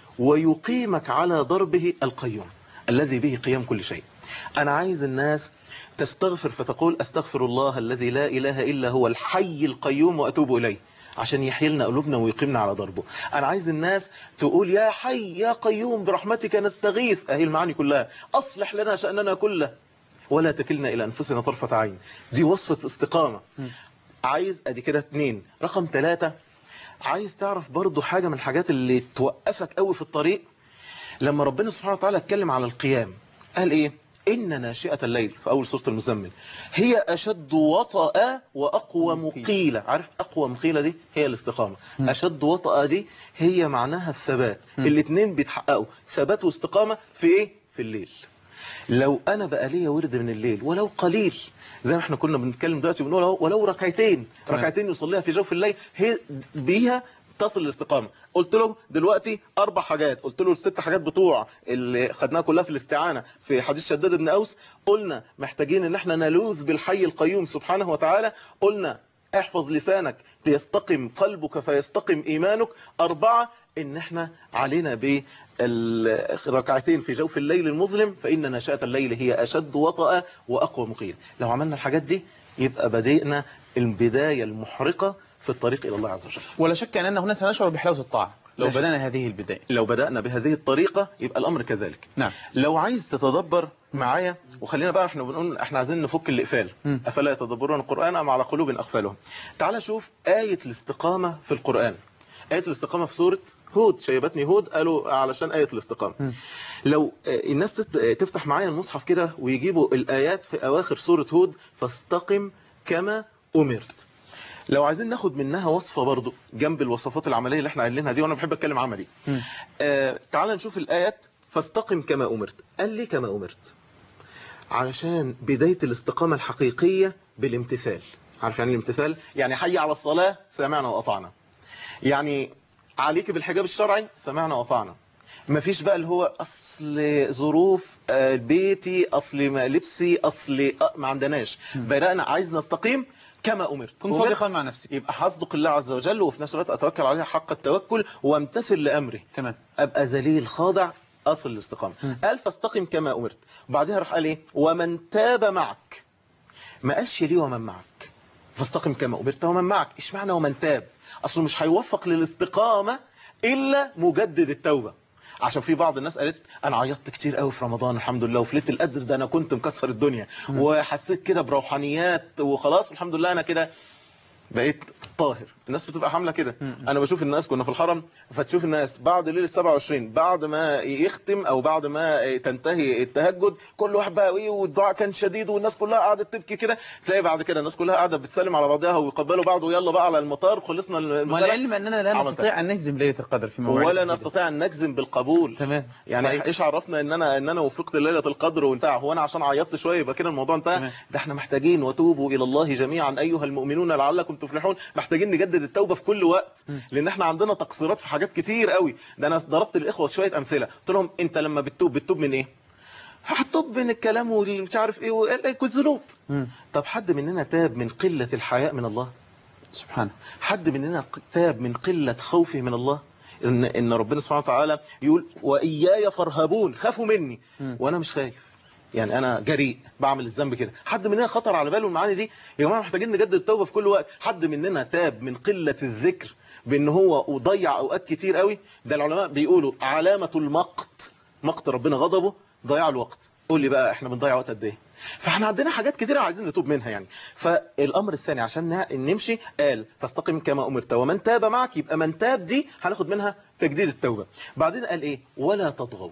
ويقيمك على ضربه القيوم الذي به قيام كل شيء. انا عايز الناس تستغفر فتقول استغفر الله الذي لا اله الا هو الحي القيوم واتوب اليه، عشان يحيي لنا قلوبنا ويقيمنا على ضربه. انا عايز الناس تقول يا حي يا قيوم برحمتك نستغيث. اهي المعاني كلها. اصلح لنا شأننا كله ولا تكلنا الى انفسنا طرفة عين. دي وصفة استقامة. عايز ادي كده 2. رقم 3 عايز تعرف برضو حاجة من الحاجات اللي توقفك قوي في الطريق. لما ربنا سبحانه وتعالى اتكلم على القيام قال ايه؟ إن ناشئة الليل في أول سورة المزمل هي أشد وطأ وأقوى مقيلة. عارف أقوى مقيلة دي هي الاستقامة. أشد وطأ دي هي معناها الثبات. الاثنين بيتحققوا، ثبات واستقامة في إيه؟ في الليل. لو أنا بقى ليا ورد من الليل ولو قليل، زي ما احنا كنا بنتكلم دلوقتي بنقول ولو ركعتين يصليها في جوف الليل، هي بيها تصل الاستقامة. قلت له دلوقتي 4 حاجات، قلت له ال6 حاجات بتوع اللي خدناها كلها في الاستعانة في حديث شداد بن أوس. قلنا محتاجين ان احنا نلوذ بالحي القيوم سبحانه وتعالى. قلنا احفظ لسانك ليستقم قلبك فيستقم إيمانك. 4 ان احنا علينا بالركعتين في جوف الليل المظلم، فإن ناشئة الليل هي أشد وطأ وأقوى مقيل. لو عملنا الحاجات دي يبقى بدينا البداية المحرقة في الطريق إلى الله عز وجل. ولا شك أننا هنا سنشعر بحلاوة الطاعة لو بدأنا هذه البداية. لو بدأنا بهذه الطريقة يبقى الأمر كذلك. نعم. لو عايز تتدبر معايا، وخلينا بقى احنا بنقول احنا عايزين نفك الإقفال، أفلا يتدبرون القرآن أم على قلوب أقفالهم. تعال شوف آية الاستقامة في القرآن. آية الاستقامة في سورة هود، شيبتني هود قالوا علشان آية الاستقامة. لو الناس تفتح معايا المصحف كده ويجيبوا الآيات في أواخر سورة هود، فاستقم كما أمرت. لو عايزين ناخد منها وصفة برضو جنب الوصفات العملية اللي احنا قايلينها دي، وانا بحب اتكلم عملي. تعال نشوف الآيات. فاستقم كما أمرت. قال لي كما أمرت علشان بداية الاستقامة الحقيقية بالامتثال. عارف يعني الامتثال؟ يعني حي على الصلاة سمعنا وأطعنا، يعني عليك بالحجاب الشرعي سمعنا وأطعنا. ما فيش بقى اللي هو أصل ظروف بيتي، أصل لبسي، أصل ما عندناش. بدأنا عايز نستقيم كما أمرت. كن صادقا مع نفسك. يبقى حصدق الله عز وجل، وفي نفس الوقت أتوكل عليه حق التوكل وامتثل لأمره. تمام. أبقى ذليل خاضع، أصل الاستقامة. قال فاستقم كما أمرت. بعدها راح قال إيه؟ ومن تاب معك. ما قالش ليه ومن معك، فاستقم كما أمرت ومن معك. إيش معنى ومن تاب؟ أصله مش هيوفق للاستقامة إلا مجدد التوبة. عشان في بعض الناس قالت انا عيطت كتير قوي في رمضان الحمد لله، وفي ليله القدر ده انا كنت مكسر الدنيا وحسيت كده بروحانيات وخلاص والحمد لله انا كده بقيت طاهر. الناس بتبقى حامله كده. انا بشوف الناس، كنا في الحرم، فتشوف الناس بعد ليله 27 بعد ما يختم او بعد ما تنتهي التهجد، كل واحد بقى ايه والدعاء كان شديد والناس كلها قاعده تبكي كده، تلاقي بعد كده الناس كلها قاعده بتسلم على بعضها ويقبلوا بعض ويلا بقى على المطار خلصنا والعلم اننا لا نستطيع ان نجزم ليله القدر في موعد ولا نستطيع ان نجزم بالقبول. تمام. يعني صحيح. ايش عرفنا ان انا وفقت ليله القدر وانتهى؟ هو انا عشان عيطت شويه يبقى كده الموضوع انتهى؟ ده احنا محتاجين وتوبوا الى الله جميعا ايها المؤمنون لعلكم تفلحون. محتاجين نجدد التوبه في كل وقت، لان احنا عندنا تقصيرات في حاجات كتير قوي. ده انا ضربت الاخوه شويه امثله، قلت لهم انت لما بتتوب من ايه؟ هتوب من الكلام واللي مش عارف ايه كنت ذنوب. طب حد مننا تاب من قله الحياء من الله؟ سبحانه. حد مننا تاب من قله خوفه من الله؟ ان ربنا سبحانه وتعالى يقول واياي فارهبون، خافوا مني وانا مش خايف، يعني انا جريء بعمل الذنب كده. حد مننا خطر على باله المعاني دي؟ يا جماعه محتاجين نجدد التوبه في كل وقت. حد مننا تاب من قله الذكر بان هو ضيع اوقات كتير قوي؟ ده العلماء بيقولوا علامه المقت، مقت ربنا غضبه ضياع الوقت. قول لي بقى احنا بنضيع وقت قد ايه؟ فاحنا عندنا حاجات كتيره عايزين نتوب منها يعني. فالامر الثاني عشان نمشي قال فاستقم كما امرت ومن تاب معك. يبقى من تاب دي هناخد منها تجديد التوبه. بعدين قال ايه؟ ولا تطغوا.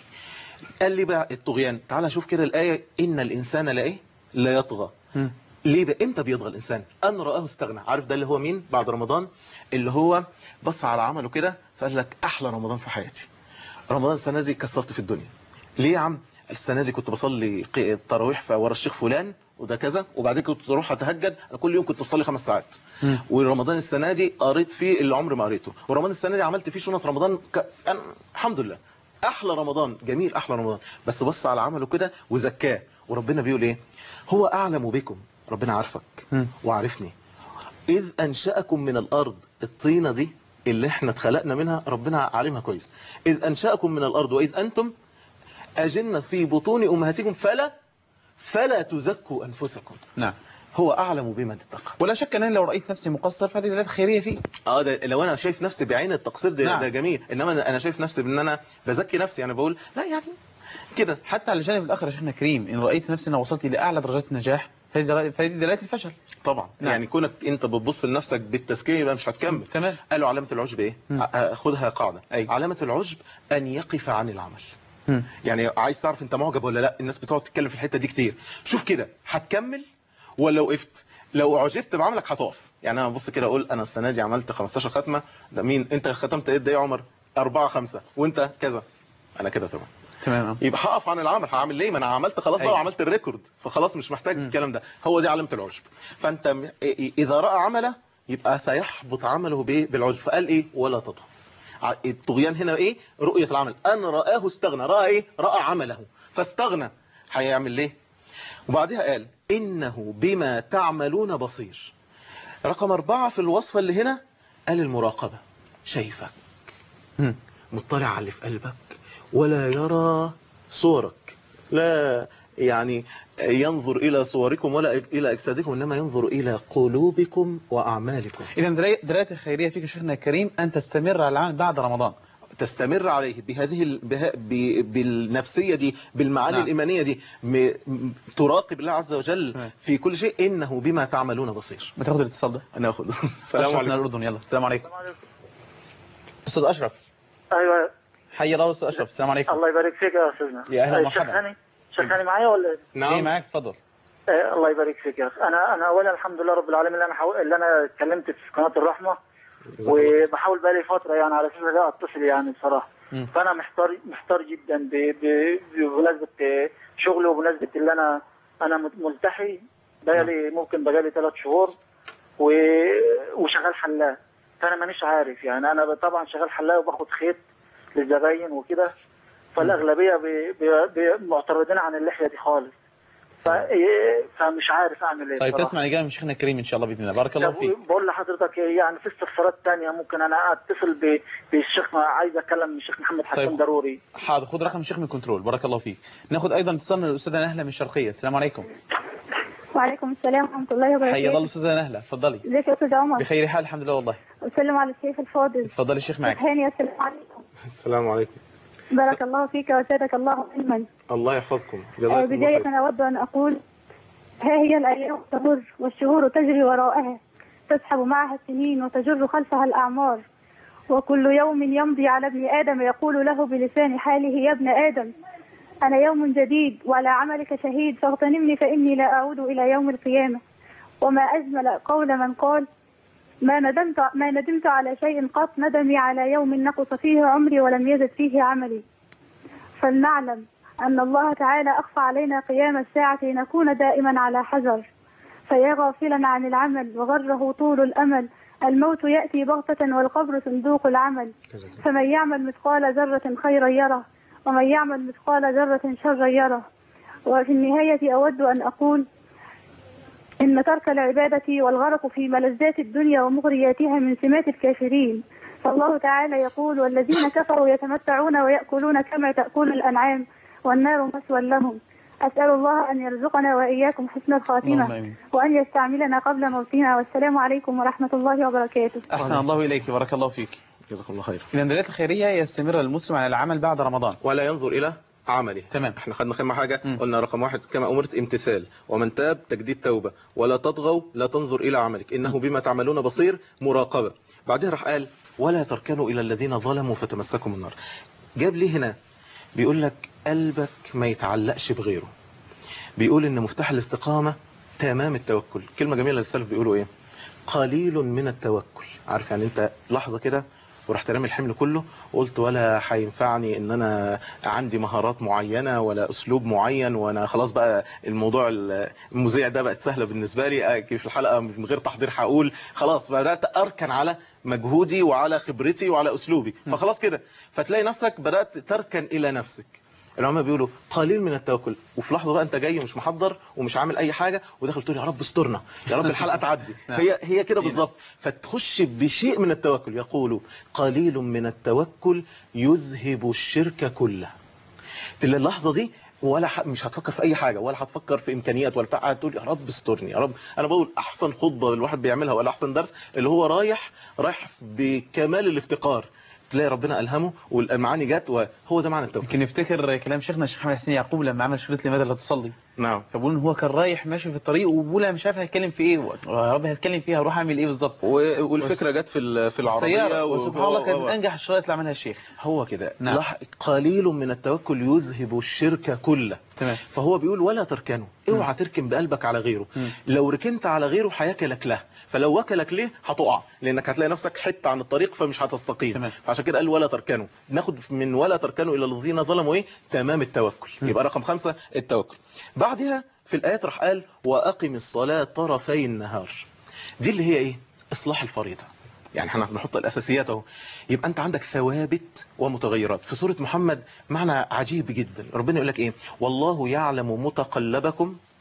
قال لي بقى الطغيان. تعال شوف كده الايه، ان الانسان لا ايه؟ لا يطغى. ليه بقى؟ امتى بيطغى الانسان؟ ان رآه استغنى. عارف ده اللي هو مين بعد رمضان؟ اللي هو بص على عمله كده فقال لك احلى رمضان في حياتي. رمضان السنه دي كسرت في الدنيا. ليه يا عم؟ السنه دي كنت بصلي التراويح ورا الشيخ فلان وده كذا، وبعدين كنت اروح اتهجد. انا كل يوم كنت بصلي 5 ساعات. ورمضان السنه دي قريت فيه اللي عمري ما قريته. ورمضان السنه دي عملت فيه شنط رمضان الحمد لله. احلى رمضان، جميل، احلى رمضان. بس بص على عمله كده وزكاه. وربنا بيقول ايه؟ هو اعلم بكم. ربنا عارفك وعارفني. اذ انشأكم من الارض. الطينه دي اللي احنا اتخلقنا منها ربنا عالمها كويس. اذ انشأكم من الارض واذ انتم أجنة في بطون أمهاتكم فلا تزكوا أنفسكم. نعم. هو أعلم بمن اتقى. ولا شك أن لو رأيت نفسي مقصر فهذه دلالة خيرية فيه. ده لو أنا شايف نفسي بعين التقصير ده, ده جميل. إنما أنا شايف نفسي بأن أنا بزكي نفسي. أنا بقول لا يعني كده. حتى على الجانب الآخر يا شيخنا كريم، إن رأيت نفسي أنا وصلت إلى أعلى درجات النجاح فهذه دلالة الفشل. طبعا. نعم. يعني كونك أنت بتبص لنفسك بالتزكية يبقى مش هتكمل. تمام. قالوا علامة العجب إيه؟ خدها قاعدة. علامة العجب أن يقف عن العمل. يعني عايز تعرف انت معجب ولا لا؟ الناس بتقعد تتكلم في الحته دي كتير. شوف كده هتكمل ولا وقفت؟ لو عجبت بعملك هتقف. يعني انا ببص كده اقول انا السنه دي عملت 15 ختمه. ده مين؟ انت ختمت قد ايه يا عمر؟ 4 5 وانت كذا. انا كده تمام. يبقى هقف عن العمل. هعمل ليه؟ ما انا عملت خلاص بقى وعملت الريكورد، فخلاص مش محتاج الكلام ده. هو دي علامه العجب. فانت اذا راى عمله يبقى سيحبط عمله بالعجب. فقال ايه؟ ولا تطغى. الطغيان هنا ايه؟ رؤية العمل. أن رآه استغنى. رأى ايه؟ رأى عمله فاستغنى. هيعمل ليه؟ وبعدها قال إنه بما تعملون بصير. رقم 4 في الوصفة اللي هنا قال المراقبة. شايفك، مطلع على اللي في قلبك، ولا يرى صورك. لا يعني ينظر إلى صوركم ولا إلى أجسادكم، إنما ينظر إلى قلوبكم وأعمالكم. إذا دلالة الخيرية فيك شيخنا الكريم أن تستمر على العمل بعد رمضان، تستمر عليه بهذه بالنفسية دي، بالمعاني نعم. الإيمانية دي، تراقب الله عز وجل في كل شيء، إنه بما تعملون بصير. ما تاخذ الاتصال ده؟ ناخذ. السلام عليكم. الأردن، يلا السلام عليكم. أستاذ أشرف. ايوه حي الله أستاذ أشرف، السلام عليكم. الله يبارك فيك يا استاذنا. يا أهلا ومرحبا. شيخ هاني معايا ولا؟ نعم. إيه معاك، تفضل. الله يبارك فيك يا اخي. انا اولا الحمد لله رب العالمين اللي انا اتكلمت في قناه الرحمه، وبحاول بقالي فتره يعني على اساس اتصل يعني بصراحه. فانا محتار جدا بمناسبه شغلي وبمناسبه اللي انا ملتحي بقالي ممكن بقالي 3 شهور وشغال حلاق. فانا مانيش عارف يعني، انا طبعا شغال حلاق وباخد خيط للزباين وكده، فالاغلبيه معترضين عن اللحيه دي خالص، فمش عارف اعمل ايه. طيب تسمع الاجابه من شيخنا الكريم ان شاء الله باذن الله. بارك الله فيك. بقول لحضرتك يعني في استفسارات ثانيه ممكن انا اتصل بالشيخ، عايز اتكلم الشيخ محمد حسن. طيب. ضروري. حاضر، خد رقم الشيخ من كنترول. بارك الله فيك. ناخد ايضا اتصال من الاستاذه نهله من الشرقيه. السلام عليكم. وعليكم السلام ورحمه الله وبركاته. حيا الله استاذه نهله، اتفضلي. ازيك يا استاذ عمر؟ بخير حال الحمد لله والله. وسلم على الشيخ الفاضل. اتفضلي الشيخ معك. هاني، السلام عليكم. السلام عليكم. بارك الله فيك وزادك الله علما. الله يحفظكم، جزاكم الله خير. بداية أود أن أقول: ها هي الأيام تمر والشهور تجري وراءها، تسحب معها السنين وتجر خلفها الأعمار، وكل يوم يمضي على ابن آدم يقول له بلسان حاله: يا ابن آدم، أنا يوم جديد وعلى عملك شهيد، فاغتنمني فإني لا أعود إلى يوم القيامة. وما أجمل قول من قال: ما ندمت على شيء قط، ندمي على يوم نقص فيه عمري ولم يزد فيه عملي. فلنعلم أن الله تعالى أخفى علينا قيام الساعة لنكون دائما على حذر، فيا غافلا عن العمل وغره طول الأمل، الموت يأتي بغتة والقبر صندوق العمل، فمن يعمل مثقال ذرة خيرا يره، ومن يعمل مثقال ذرة شرا يره. وفي النهاية أود أن أقول: إن ترك العبادة والغرق في ملذات الدنيا ومغرياتها من سمات الكافرين، فالله تعالى يقول: والذين كفروا يتمتعون ويأكلون كما تأكل الأنعام والنار مثوى لهم. أسأل الله أن يرزقنا وإياكم حسن الخاتمة وأن يستعملنا قبل موتنا، والسلام عليكم ورحمة الله وبركاته. أحسن الله إليك، بارك الله فيك، جزاكم الله خير. من الدلالات الخيرية يستمر المسلم على العمل بعد رمضان ولا ينظر إلى عمله. تمام. احنا خدنا كم حاجة. قلنا رقم 1 كما أمرت امتثال، ومن تاب تجديد توبة، ولا تطغوا لا تنظر إلى عملك إنه بما تعملون بصير، مراقبة. بعدها راح قال: ولا تركنوا إلى الذين ظلموا فتمسكم النار. جاب لي هنا بيقول لك قلبك ما يتعلقش بغيره. بيقول إن مفتاح الاستقامة تمام التوكل. كلمة جميلة للسلف بيقولوا إيه؟ قليل من التوكل. عارف يعني أنت لحظة كده ورحت رامي الحمل كله وقلت ولا هينفعني ان انا عندي مهارات معينة ولا اسلوب معين، وانا خلاص بقى الموضوع المذيع ده بقت سهلة بالنسبة لي، في الحلقة من غير تحضير هقول خلاص، بدأت اركن على مجهودي وعلى خبرتي وعلى اسلوبي، فخلاص كده فتلاقي نفسك بدأت تركن الى نفسك. العلماء بيقولوا قليل من التوكل، وفي لحظه بقى انت جاي مش محضر ومش عامل اي حاجه وداخل تقول يا رب استرنا، يا رب الحلقه تعدي. هي كده بالظبط. فتخش بشيء من التوكل. يقولوا قليل من التوكل يذهب الشرك كله. اللحظه دي ولا مش هتفكر في اي حاجه، ولا هتفكر في امكانيات ولا بتاع، تقول يا رب استرني يا رب. انا بقول احسن خطبه الواحد بيعملها ولا احسن درس اللي هو رايح بكمال الافتقار، تلاقي ربنا ألهمه والمعاني جت، وهو ده معنى التوكل. يمكن نفتكر كلام شيخنا الشيخ محمد حسين يعقوب لما عمل شريط لماذا لا تصلي. نعم. فبقول ان هو كان رايح ماشي في الطريق وبقول مش عارف هيتكلم في ايه، يا رب هيتكلم فيها هروح اعمل ايه بالظبط. والفكره جت في العربيه وسبحان الله كان من انجح الشرايط اللي عملها الشيخ. هو كده. نعم. قليل من التوكل يذهب الشرك كله. تمام. فهو بيقول ولا تركنوا، اوعى تركن بقلبك على غيره. لو ركنت على غيره هياكلك له، فلو وكلك ليه هتقع، لانك هتلاقي نفسك حته عن الطريق فمش هتستقيم. تمام. فعشان كده قال ولا تركنوا. ناخد من ولا تركنوا الى الذين ظلموا ايه؟ تمام التوكل. يبقى رقم 5 التوكل. بعدها في الآيات راح قال وأقم الصلاة طرفي النهار. دي اللي هي إيه؟ إصلاح الفريضة. يعني احنا بنحط الأساسيات اهو. يبقى أنت عندك ثوابت ومتغيرات. في سورة محمد معنى عجيب جدا، ربنا يقول لك إيه؟ والله يعلم متقلبكم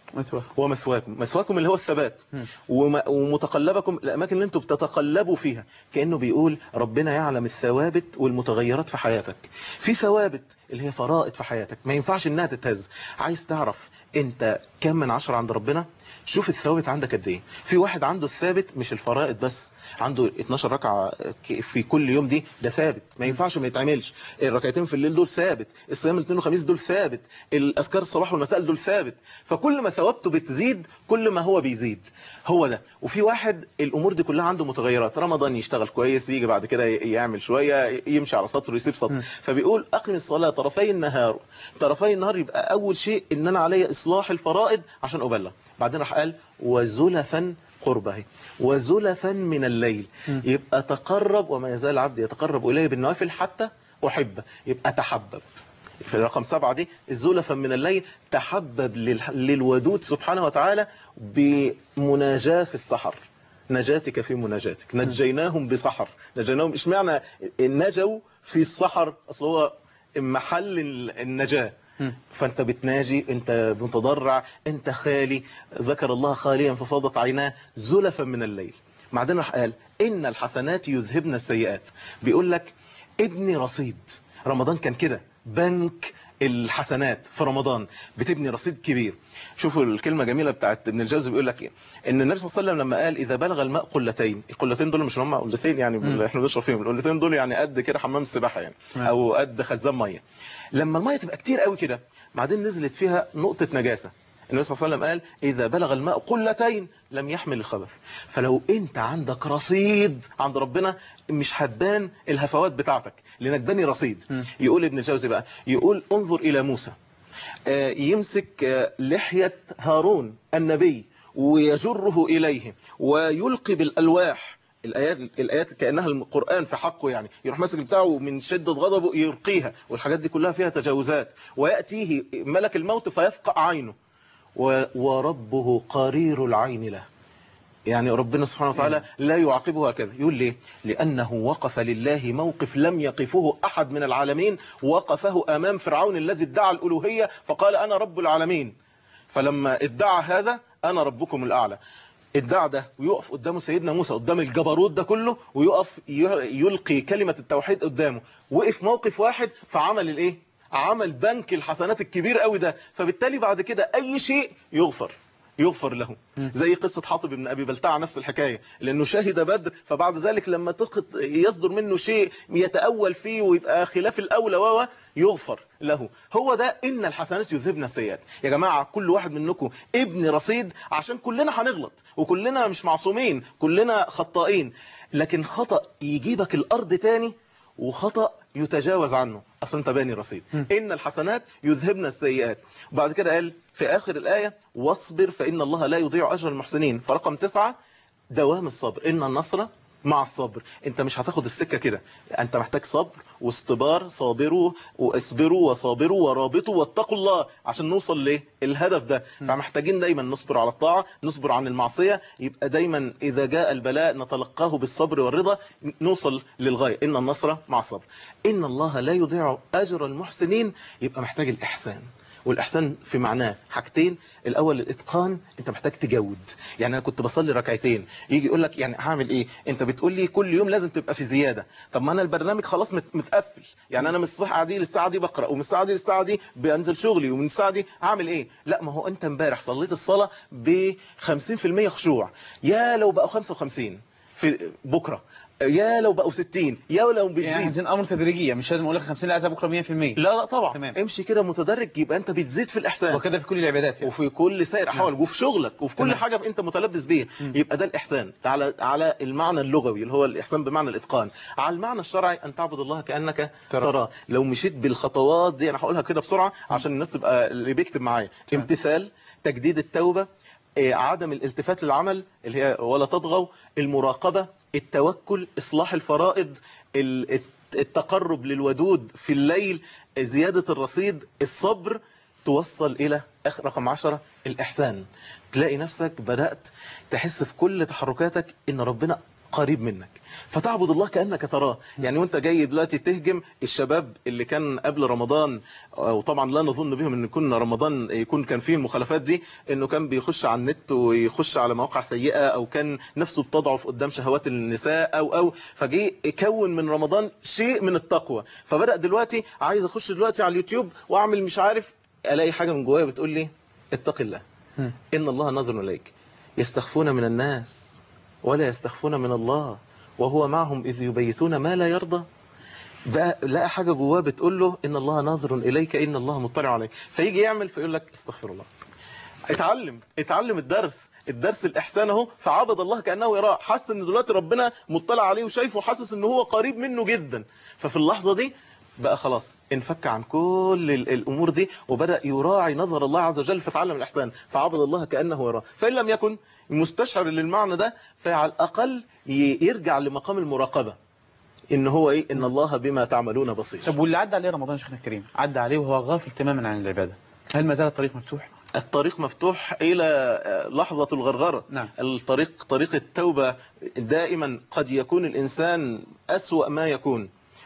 ومثواكم. مثواكم اللي هو الثبات، ومتقلبكم الأماكن اللي انتم بتتقلبوا فيها. كأنه بيقول ربنا يعلم الثوابت والمتغيرات في حياتك. في ثوابت اللي هي فرائض في حياتك ما ينفعش انها تتهز. عايز تعرف انت كم من 10 عند ربنا؟ شوف الثوابت عندك قد ايه. في واحد عنده الثابت مش الفرائض بس، عنده 12 ركعه في كل يوم، ده ثابت ما ينفعش ما يتعملش. الركعتين في الليل دول ثابت، الصيام الاثنين والخميس دول ثابت، الاذكار الصباح والمساء دول ثابت. فكل ما ثوابته بتزيد كل ما هو بيزيد. هو ده. وفي واحد الامور دي كلها عنده متغيرات. رمضان يشتغل كويس، يجي بعد كده يعمل شويه، يمشي على سطر ويسيب سطر. فبيقول اقم الصلاه طرفي النهار. طرفي النهار يبقى اول شيء ان انا علي اصلاح الفرائض عشان ابلغ. بعدين راح قال وزلفا قربه، وزلفا من الليل. يبقى تقرب، وما يزال العبد يتقرب اليه بالنوافل حتى احبه. يبقى تحبب. في رقم 7 دي الزلفا من الليل، تحبب للودود سبحانه وتعالى بمناجاة في السحر. نجاتك في مناجاتك. نجيناهم بسحر. نجيناهم، ايش معنى نجوا في السحر؟ اصل هو محل النجاة. فانت بتناجي، انت متضرع، انت خالي. ذكر الله خاليا ففاضت عيناه. زلفا من الليل. بعدين راح قال ان الحسنات يذهبن السيئات. بيقول لك ابني رصيد. رمضان كان كده، بنك الحسنات في رمضان، بتبني رصيد كبير. شوفوا الكلمة جميلة بتاعت ابن الجوزي، بيقول لك ان النبي صلى الله عليه وسلم لما قال اذا بلغ الماء قلتين. القلتين دول مش هم قلتين يعني احنا بنشرب فيهم، القلتين دول يعني قد كده حمام السباحة يعني، او قد خزان مية. لما المية تبقى كتير قوي كده بعدين نزلت فيها نقطة نجاسة، النبي صلى الله عليه وسلم قال إذا بلغ الماء قلتين لم يحمل الخبث. فلو أنت عندك رصيد عند ربنا مش هتبان الهفوات بتاعتك لأنك بني رصيد. يقول ابن الجوزي بقى، يقول انظر إلى موسى يمسك لحية هارون النبي ويجره إليه ويلقي بالألواح. الآيات كأنها القرآن في حقه يعني، يروح ماسك بتاعه من شدة غضبه يلقيها، والحاجات دي كلها فيها تجاوزات. ويأتيه ملك الموت فيفقع عينه وربه قرير العين له. يعني ربنا سبحانه وتعالى لا يعاقبه هكذا. يقول ليه؟ لأنه وقف لله موقف لم يقفه أحد من العالمين. وقفه أمام فرعون الذي ادعى الألوهية فقال أنا رب العالمين. فلما ادعى هذا أنا ربكم الأعلى، ادعى ده ويقف قدامه سيدنا موسى قدام الجبروت ده كله، ويقف يلقي كلمة التوحيد قدامه. وقف موقف واحد فعمل الايه؟ عمل بنك الحسنات الكبير قوي ده. فبالتالي بعد كده اي شيء يغفر له. زي قصة حاطب بن أبي بلتعة نفس الحكاية، لأنه شهد بدر فبعد ذلك لما يصدر منه شيء يتأول فيه ويبقى خلاف الأولى يغفر له. هو ده إن الحسنات يذهبن السيئات. يا جماعة كل واحد منكم ابن رصيد، عشان كلنا هنغلط وكلنا مش معصومين، كلنا خطائين. لكن خطأ يجيبك الأرض تاني وخطأ يتجاوز عنه. أصلا انت باني رصيد. إن الحسنات يذهبن السيئات. وبعد كده قال في آخر الآية واصبر فإن الله لا يضيع أجر المحسنين. فرقم 9 دوام الصبر. إن النصر مع الصبر. انت مش هتاخد السكة كده، انت محتاج صبر واستبار. صابروا واصبروا وصابروا ورابطوا واتقوا الله عشان نوصل للهدف ده. فمحتاجين دايما نصبر على الطاعة، نصبر عن المعصية. يبقى دايما إذا جاء البلاء نتلقاه بالصبر والرضا نوصل للغاية. إن النصر مع الصبر. إن الله لا يضيع أجر المحسنين. يبقى محتاج الإحسان. والإحسان في معناه حاجتين. الأول الإتقان، أنت محتاج تجود. يعني أنا كنت بصلي ركعتين، يجي يقول لك يعني هعمل إيه؟ أنت بتقول لي كل يوم لازم تبقى في زيادة. طب ما أنا البرنامج خلاص متقفل. يعني أنا من الساعة دي للساعة دي بقرأ، ومن الساعة دي للساعة دي بنزل شغلي، ومن الساعة دي هعمل إيه؟ لا، ما هو أنت امبارح صليت الصلاة ب 50% خشوع، يا لو بقوا 55 في بكرة، يا لو بقوا 60، يا لو بتزيد. يعني عايزين امر تدريجيه، مش لازم اقول لك 50 لا عايزها بكره 100%. لا طبعا. تمام. امشي كده متدرج، يبقى انت بتزيد في الاحسان. وكده في كل العبادات يعني. وفي كل سائر احوالك وفي شغلك وفي كل حاجه انت متلبس بيها. يبقى ده الاحسان على المعنى اللغوي اللي هو الاحسان بمعنى الاتقان. على المعنى الشرعي ان تعبد الله كانك تراه. لو مشيت بالخطوات دي انا هقولها كده بسرعه عشان الناس تبقى اللي بيكتب معايا. امتثال، تجديد التوبه، عدم الالتفات للعمل اللي هي ولا تطغوا، المراقبة، التوكل، إصلاح الفرائض، التقرب للودود في الليل، زيادة الرصيد، الصبر، توصل إلى رقم 10 الإحسان. تلاقي نفسك بدأت تحس في كل تحركاتك إن ربنا قريب منك، فتعبد الله كأنك تراه. يعني وانت جاي دلوقتي تهجم الشباب اللي كان قبل رمضان، وطبعا لا نظن بهم ان يكون رمضان كان فيه المخالفات دي، انه كان بيخش على النت ويخش على مواقع سيئة، او كان نفسه بتضعف قدام شهوات النساء، او فجي يكون من رمضان شيء من التقوى، فبدأ دلوقتي عايز اخش دلوقتي على اليوتيوب واعمل مش عارف، الاقي حاجة من جوايا بتقول لي اتق الله، ان الله ناظر اليك، يستخفون من الناس ولا يستخفون من الله وهو معهم إذ يبيتون ما لا يرضى. بقى لقى حاجة جواه بتقول له إن الله ناظر إليك، إن الله مطلع عليك، فيجي يعمل فيقول لك استغفر الله. اتعلم الدرس الإحسان اهو، فعبد الله كأنه يراه، حس إن دلوقتي ربنا مطلع عليه وشايفه، وحاسس إن هو قريب منه جدا، ففي اللحظة دي بقى خلاص انفك عن كل الأمور دي، وبدأ يراعي نظر الله عز وجل، فتعلم الإحسان، فعبد الله كأنه يراه. فإن لم يكن مستشعر للمعنى ده، فعلى الأقل يرجع لمقام المراقبة، إن هو إيه؟ إن الله بما تعملون بصير. طب واللي عدى عليه رمضان شيخنا الكريم، عدى عليه وهو غافل تماما عن العبادة، هل ما زال الطريق مفتوح؟ الطريق مفتوح إلى لحظة الغرغرة. نعم. طريق التوبة دائما قد يكون الإنسان أسوأ ما يكون،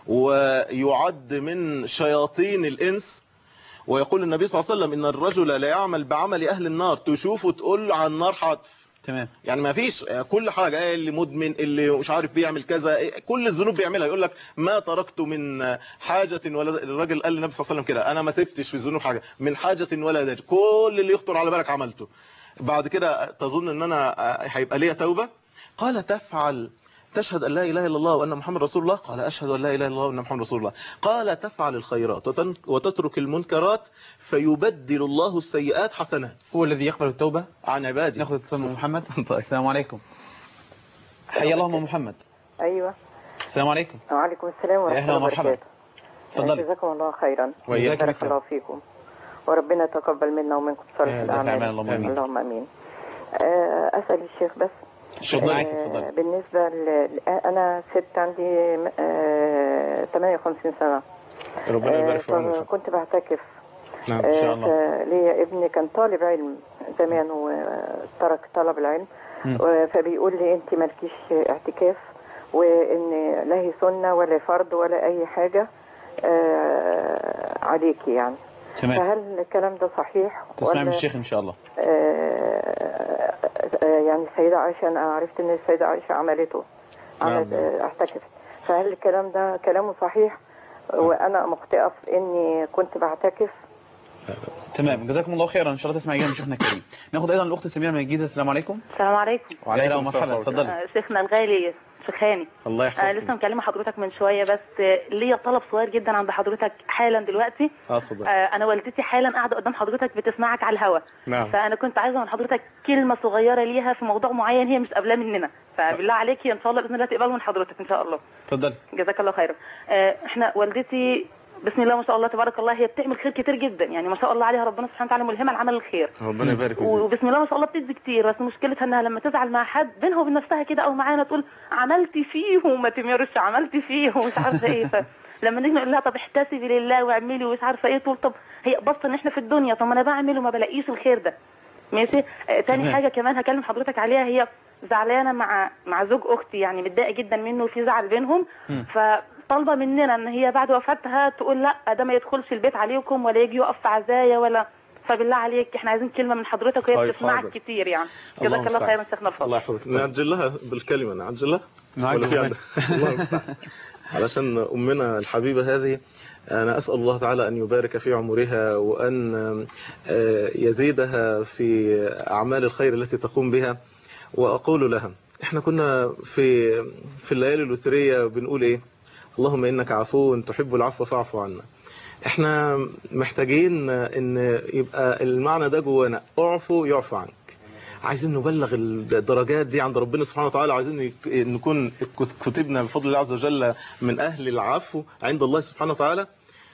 ويعد من شياطين الإنس. ويقول النبي صلى الله عليه وسلم إن الرجل لا يعمل بعمل أهل النار، تشوفه تقول عن النار حتف. تمام. يعني ما فيش كل حاجة، اللي مدمن، اللي مش عارف بيعمل كذا، كل الذنوب بيعملها. يقول لك ما تركت من حاجة ولا، الراجل قال للنبي صلى الله عليه وسلم كده، أنا ما سبتش في الذنوب حاجة من حاجة ولا داج، كل اللي يخطر على بالك عملته. بعد كده تظن ان انا هيبقى ليا توبة؟ قال تفعل تشهد أن لا إله إلا الله وأن محمد رسول الله؟ قال أشهد أن لا إله إلا الله وأن محمد رسول الله. قال تفعل الخيرات وتترك المنكرات فيبدل الله السيئات حسنات. هو الذي يقبل التوبة عن عباده. ناخذ اتصال من محمد. السلام عليكم. حيا الله محمد. أيوة. السلام عليكم. وعليكم السلام ورحمة الله وبركاته. تفضل. جزاكم الله خيرا. بارك الله فيكم، وربنا يتقبل منا ومنكم صالح الأعمال. اللهم آمين. أسأل الشيخ بس. بالنسبة أنا ست عندي 58 سنة. ربنا يبارك في عمرك. كنت بعتكف. نعم إن شاء الله. ليا ابني كان طالب علم زمان وترك طلب العلم، فبيقول لي أنت مالكيش اعتكاف، وإن لا هي سنة ولا فرض ولا أي حاجة عليكي يعني. تمام. فهل الكلام ده صحيح؟ تسمع من الشيخ إن شاء الله. يعني السيدة عائشة أنا عرفت إن السيدة عائشة عملته، اعتكفت، فهل الكلام ده كلامه صحيح وأنا مخطئة في إني كنت بعتكف؟ تمام، جزاكم الله خيرا. ان شاء الله تسمع اجابه من شيخنا الكريم. ناخد ايضا الاخت سميره من الجيزه. السلام عليكم. السلام عليكم. وعليكم مرحبا. اتفضلي. شيخنا الغالي شيخاني. الله يحفظك. لسه مكلمه حضرتك من شويه، بس ليا طلب صغير جدا عند حضرتك حالا دلوقتي. اتفضل. انا والدتي حالا قاعده قدام حضرتك بتسمعك على الهوا. نعم. فانا كنت عايزه من حضرتك كلمه صغيره ليها في موضوع معين هي مش قابلاه مننا، فبالله عليكي ان شاء الله باذن الله تقبله من حضرتك ان شاء الله. اتفضلي. جزاك الله خيرا. احنا والدتي بسم الله ما شاء الله تبارك الله هي بتعمل خير كتير جدا، يعني ما شاء الله عليها، ربنا سبحانه وتعالى ملهمه لعمل الخير. ربنا يبارك فيك. وبسم الله ما شاء الله بتدي كتير، بس مشكلتها انها لما تزعل مع حد بينها وبين نفسها كده او معانا تقول عملتي فيه وما تمرش، عملتي فيه ومش عارفه ايه. فلما نيجي نقول لها طب احتسبي لله واعملي ومش عارفه ايه، تقول طب هي بص ان احنا في الدنيا، طب ما انا بعمل وما بلاقيش الخير ده. ماشي. تاني حاجه كمان هكلم حضرتك عليها، هي زعلانه مع زوج اختي، يعني متضايقه جدا منه وفي زعل بينهم، طالبه مننا ان هي بعد وفاتها تقول لا ده ما يدخلش البيت عليكم ولا يجي يقف في عزايا ولا، فبالله عليك احنا عايزين كلمه من حضرتك وهي بتسمعك كتير يعني. جزاك الله خيرا شيخنا الفاضل. الله يحفظك. نعجل لها بالكلمه، نعجل لها ولا في عندك؟ الله المستعان. علشان امنا الحبيبه هذه أنا أسأل الله تعالى أن يبارك في عمرها وأن يزيدها في أعمال الخير التي تقوم بها. وأقول لها إحنا كنا في الليالي الوترية بنقول إيه؟ اللهم إنك عفو تحب العفو فاعف عنا. إحنا محتاجين إن يبقى المعنى ده جوانا، اعفو يعفو عنك. عايزين نبلغ الدرجات دي عند ربنا سبحانه وتعالى، عايزين نكون كتبنا بفضل الله عز وجل من أهل العفو عند الله سبحانه وتعالى.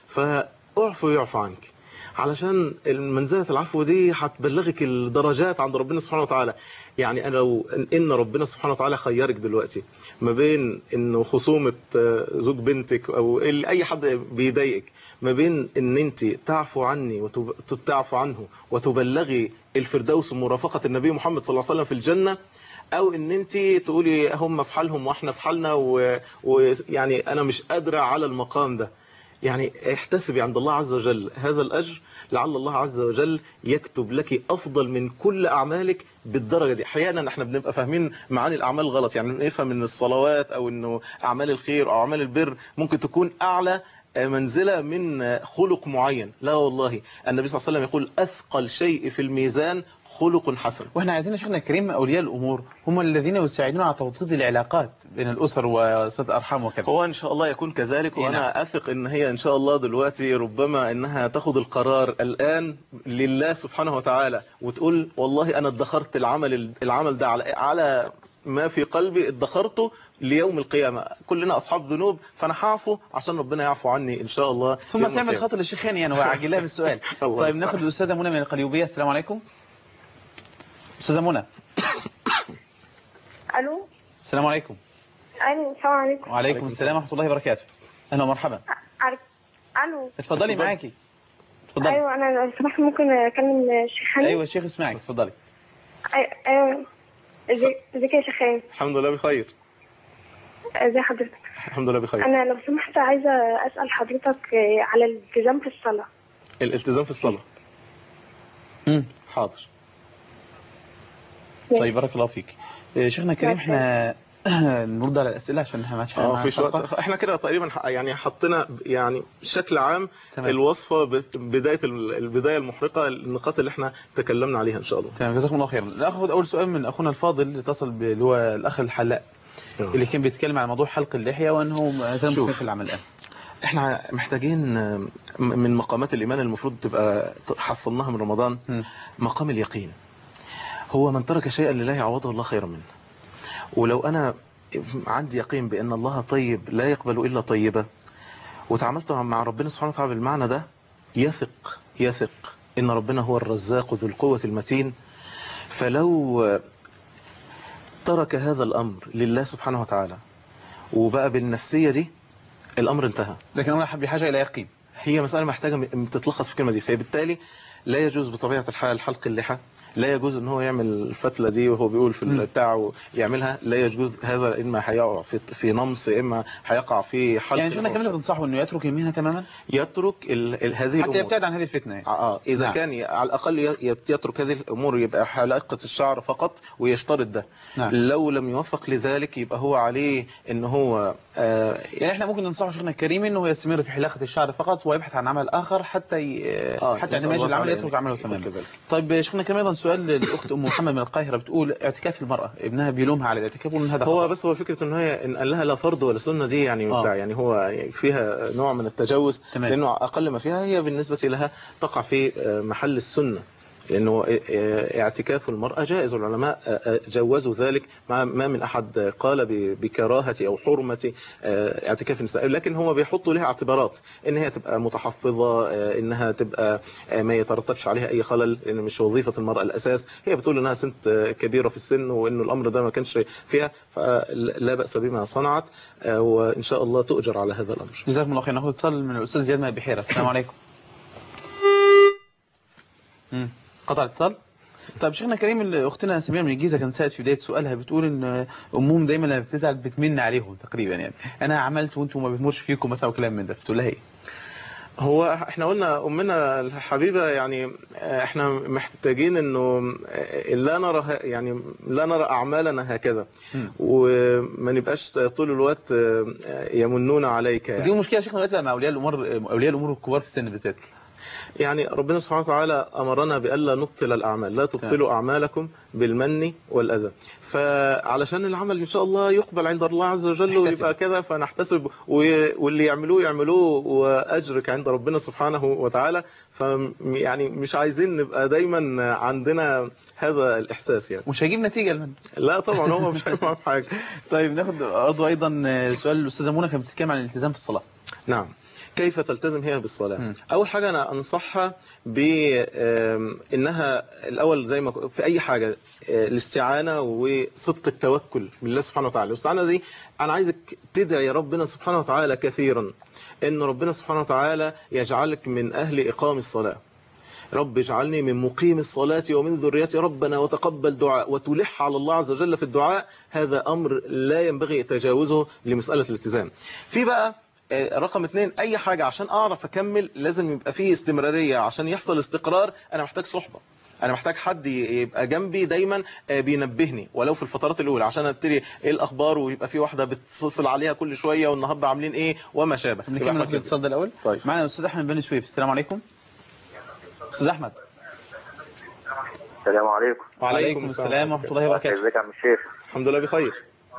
فاعفو يعفو عنك، علشان منزلة العفو دي هتبلغك الدرجات عند ربنا سبحانه وتعالى. يعني أنا لو إن ربنا سبحانه وتعالى خيرك دلوقتي ما بين إنه خصومة زوج بنتك أو أي حد بيضايقك، ما بين إن أنت تعفو عني وتعفو عنه وتبلغي الفردوس مرافقة النبي محمد صلى الله عليه وسلم في الجنة، او ان انت تقولي هم في حالهم واحنا في حالنا ويعني انا مش قادرة على المقام ده. يعني احتسبي عند الله عز وجل هذا الأجر، لعل الله عز وجل يكتب لك أفضل من كل أعمالك بالدرجة دي. أحيانا احنا بنبقى فاهمين معاني الأعمال غلط، يعني نفهم ان الصلوات أو انه أعمال الخير أو أعمال البر ممكن تكون أعلى منزلة من خلق معين. لا والله، النبي صلى الله عليه وسلم يقول أثقل شيء في الميزان خلق حسن. واحنا عايزين شيخنا الكريم اولياء الامور هم الذين يساعدون على توطيد العلاقات بين الاسر وصلة الارحام وكذا. هو ان شاء الله يكون كذلك، وانا اثق ان هي ان شاء الله دلوقتي ربما انها تاخذ القرار الان لله سبحانه وتعالى وتقول والله انا ادخرت العمل ده على ما في قلبي، ادخرته ليوم القيامة. كلنا أصحاب ذنوب، فأنا هعفو عشان ربنا يعفو عني إن شاء الله. ثم تعمل خاطر للشيخين يعني وعجلها بالسؤال. طيب ناخذ الأستاذة منى من القليوبية. السلام عليكم. أستاذة منى. ألو. السلام عليكم. أيوة السلام عليكم. وعليكم السلام ورحمة الله وبركاته. أهلا ومرحبا. ألو. اتفضلي معاكي. اتفضلي. أيوة أنا لو سمحت ممكن أكلم الشيخ هاني؟ أيوة الشيخ اسمعك، اتفضلي. أيوة. ازيك يا شيخ هاني؟ الحمد لله بخير. ازي حضرتك؟ الحمد لله بخير. أنا لو سمحت عايزة أسأل حضرتك على الالتزام في الصلاة. الالتزام في الصلاة. حاضر. طيب بارك الله فيك. شيخنا الكريم احنا نرد على الأسئلة عشان ما عادش فيش وقت. احنا كده تقريبا يعني حطينا يعني بشكل عام تمام. الوصفة البداية المحرقة، النقاط اللي احنا تكلمنا عليها ان شاء الله. تمام، جزاكم الله خيرا. ناخذ اول سؤال من اخونا الفاضل اللي اتصل اللي هو الاخ الحلاق اللي كان بيتكلم عن موضوع حلق اللحية وانه ما زال مسلم في العمل الان. احنا محتاجين من مقامات الإيمان المفروض تبقى حصلناها من رمضان مقام اليقين. هو من ترك شيئا لله يعوضه الله خيرا منه. ولو أنا عندي يقين بأن الله طيب لا يقبل إلا طيبة، وتعاملت مع ربنا سبحانه وتعالى بالمعنى ده، يثق إن ربنا هو الرزاق ذو القوة المتين. فلو ترك هذا الأمر لله سبحانه وتعالى وبقى بالنفسية دي، الأمر انتهى. لكن أنا بحاجة إلى يقين. هي مسألة محتاجة تتلخص في الكلمة دي. فبالتالي لا يجوز بطبيعة الحال حلق اللحى، لا يجوز ان هو يعمل الفتلة دي وهو بيقول في بتاعه يعملها، لا يجوز هذا. اما هيقع في نمص، اما هيقع في حلق. يعني شنو كمان بتنصحه انه يترك المهنة تماما؟ يترك هذه الامور حتى يبتعد عن هذه الفتنة يعني. اذا نعم. كان على الاقل يترك هذه الامور، يبقى حلقة الشعر فقط ويشترط ده. نعم. لو لم يوفق لذلك يبقى هو عليه ان هو يعني احنا ممكن ننصحه شيخنا الكريم انه يستمر في حلاقة الشعر فقط ويبحث عن عمل اخر حتى عندما يجي العمل يترك عمله تماما. طيب شيخنا الكريم ايضا سؤال للاخت ام محمد من القاهرة، بتقول اعتكاف المرأة، ابنها بيلومها على الاعتكاف ومن هذا هو بس هو فكرة ان هي ان قال لها لا فرض ولا سنة دي يعني يعني هو فيها نوع من التجاوز. لانه اقل ما فيها هي بالنسبة لها تقع في محل السنة، لأنه اعتكاف المرأة جائز. العلماء جوزوا ذلك، ما من أحد قال بكراهة أو حرمة اعتكاف النساء، لكن هم بيحطوا لها اعتبارات، إنها تبقى متحفظة، إنها تبقى ما يترتبش عليها أي خلل، لأن مش وظيفة المرأة الأساس. هي بتقول إنها سنت كبيرة في السن وإنه الأمر ده ما كانش فيها، فلا بأس بما صنعت، وإن شاء الله تؤجر على هذا الأمر. جزاكم الله خير. ناخذ اتصال من الأستاذ زياد من البحيرة. السلام عليكم. قطع الاتصال. طيب شيخنا كريم، اختنا سمير من الجيزه كانت سالت في بدايه سؤالها، بتقول ان امهم دايما لما بتزعل بتمن عليهم تقريبا، يعني انا عملت وانتم ما بتمرش فيكم مثلا وكلام من ده، فتقول لها ايه؟ هو احنا قلنا امنا الحبيبه يعني احنا محتاجين انه لا نرى اعمالنا هكذا، وما نبقاش طول الوقت يمنون عليك. يعني دي مشكله شيخنا دلوقتي مع اولياء الامور الكبار في السن بالذات. يعني ربنا سبحانه وتعالى أمرنا بألا نبطل الأعمال، لا تبطلوا أعمالكم بالمن والأذى. فعلشان العمل إن شاء الله يقبل عند الله عز وجل ويبقى كذا، فنحتسب واللي يعملوه وأجرك عند ربنا سبحانه وتعالى. فيعني مش عايزين نبقى دايما عندنا هذا الإحساس. يعني مش هيجيب نتيجة المن. لا طبعا هو مش هيفهم حاجة. طيب ناخد أيضا سؤال الأستاذة منى كانت بتتكلم عن الالتزام في الصلاة. نعم، كيف تلتزم هي بالصلاة؟ أول حاجة أنا أنصحها بأنها الأول زي ما في أي حاجة الاستعانة وصدق التوكل بالله سبحانه وتعالى. الاستعانة دي أنا عايزك تدعي ربنا سبحانه وتعالى كثيرا إن ربنا سبحانه وتعالى يجعلك من أهل إقام الصلاة. رب اجعلني من مقيم الصلاة ومن ذريتي ربنا وتقبل دعاء، وتلح على الله عز وجل في الدعاء، هذا أمر لا ينبغي تجاوزه لمسألة الالتزام. في بقى رقم 2، أي حاجة عشان أعرف أكمل لازم يبقى فيه استمرارية. عشان يحصل استقرار أنا محتاج صحبة، أنا محتاج حد يبقى جنبي دايما بينبهني ولو في الفترات الأولى، عشان أبتدي إيه الأخبار، ويبقى في واحدة بتتصل عليها كل شوية والنهارده عاملين إيه وما شابه. نكمل في الاتصال ده الأول. طيب معنا أستاذ أحمد بن سويف. السلام عليكم أستاذ أحمد. السلام عليكم. وعليكم السلام ورحمة الله وبركاته. ازيك يا عم الشيخ؟ الحمد لله بخير.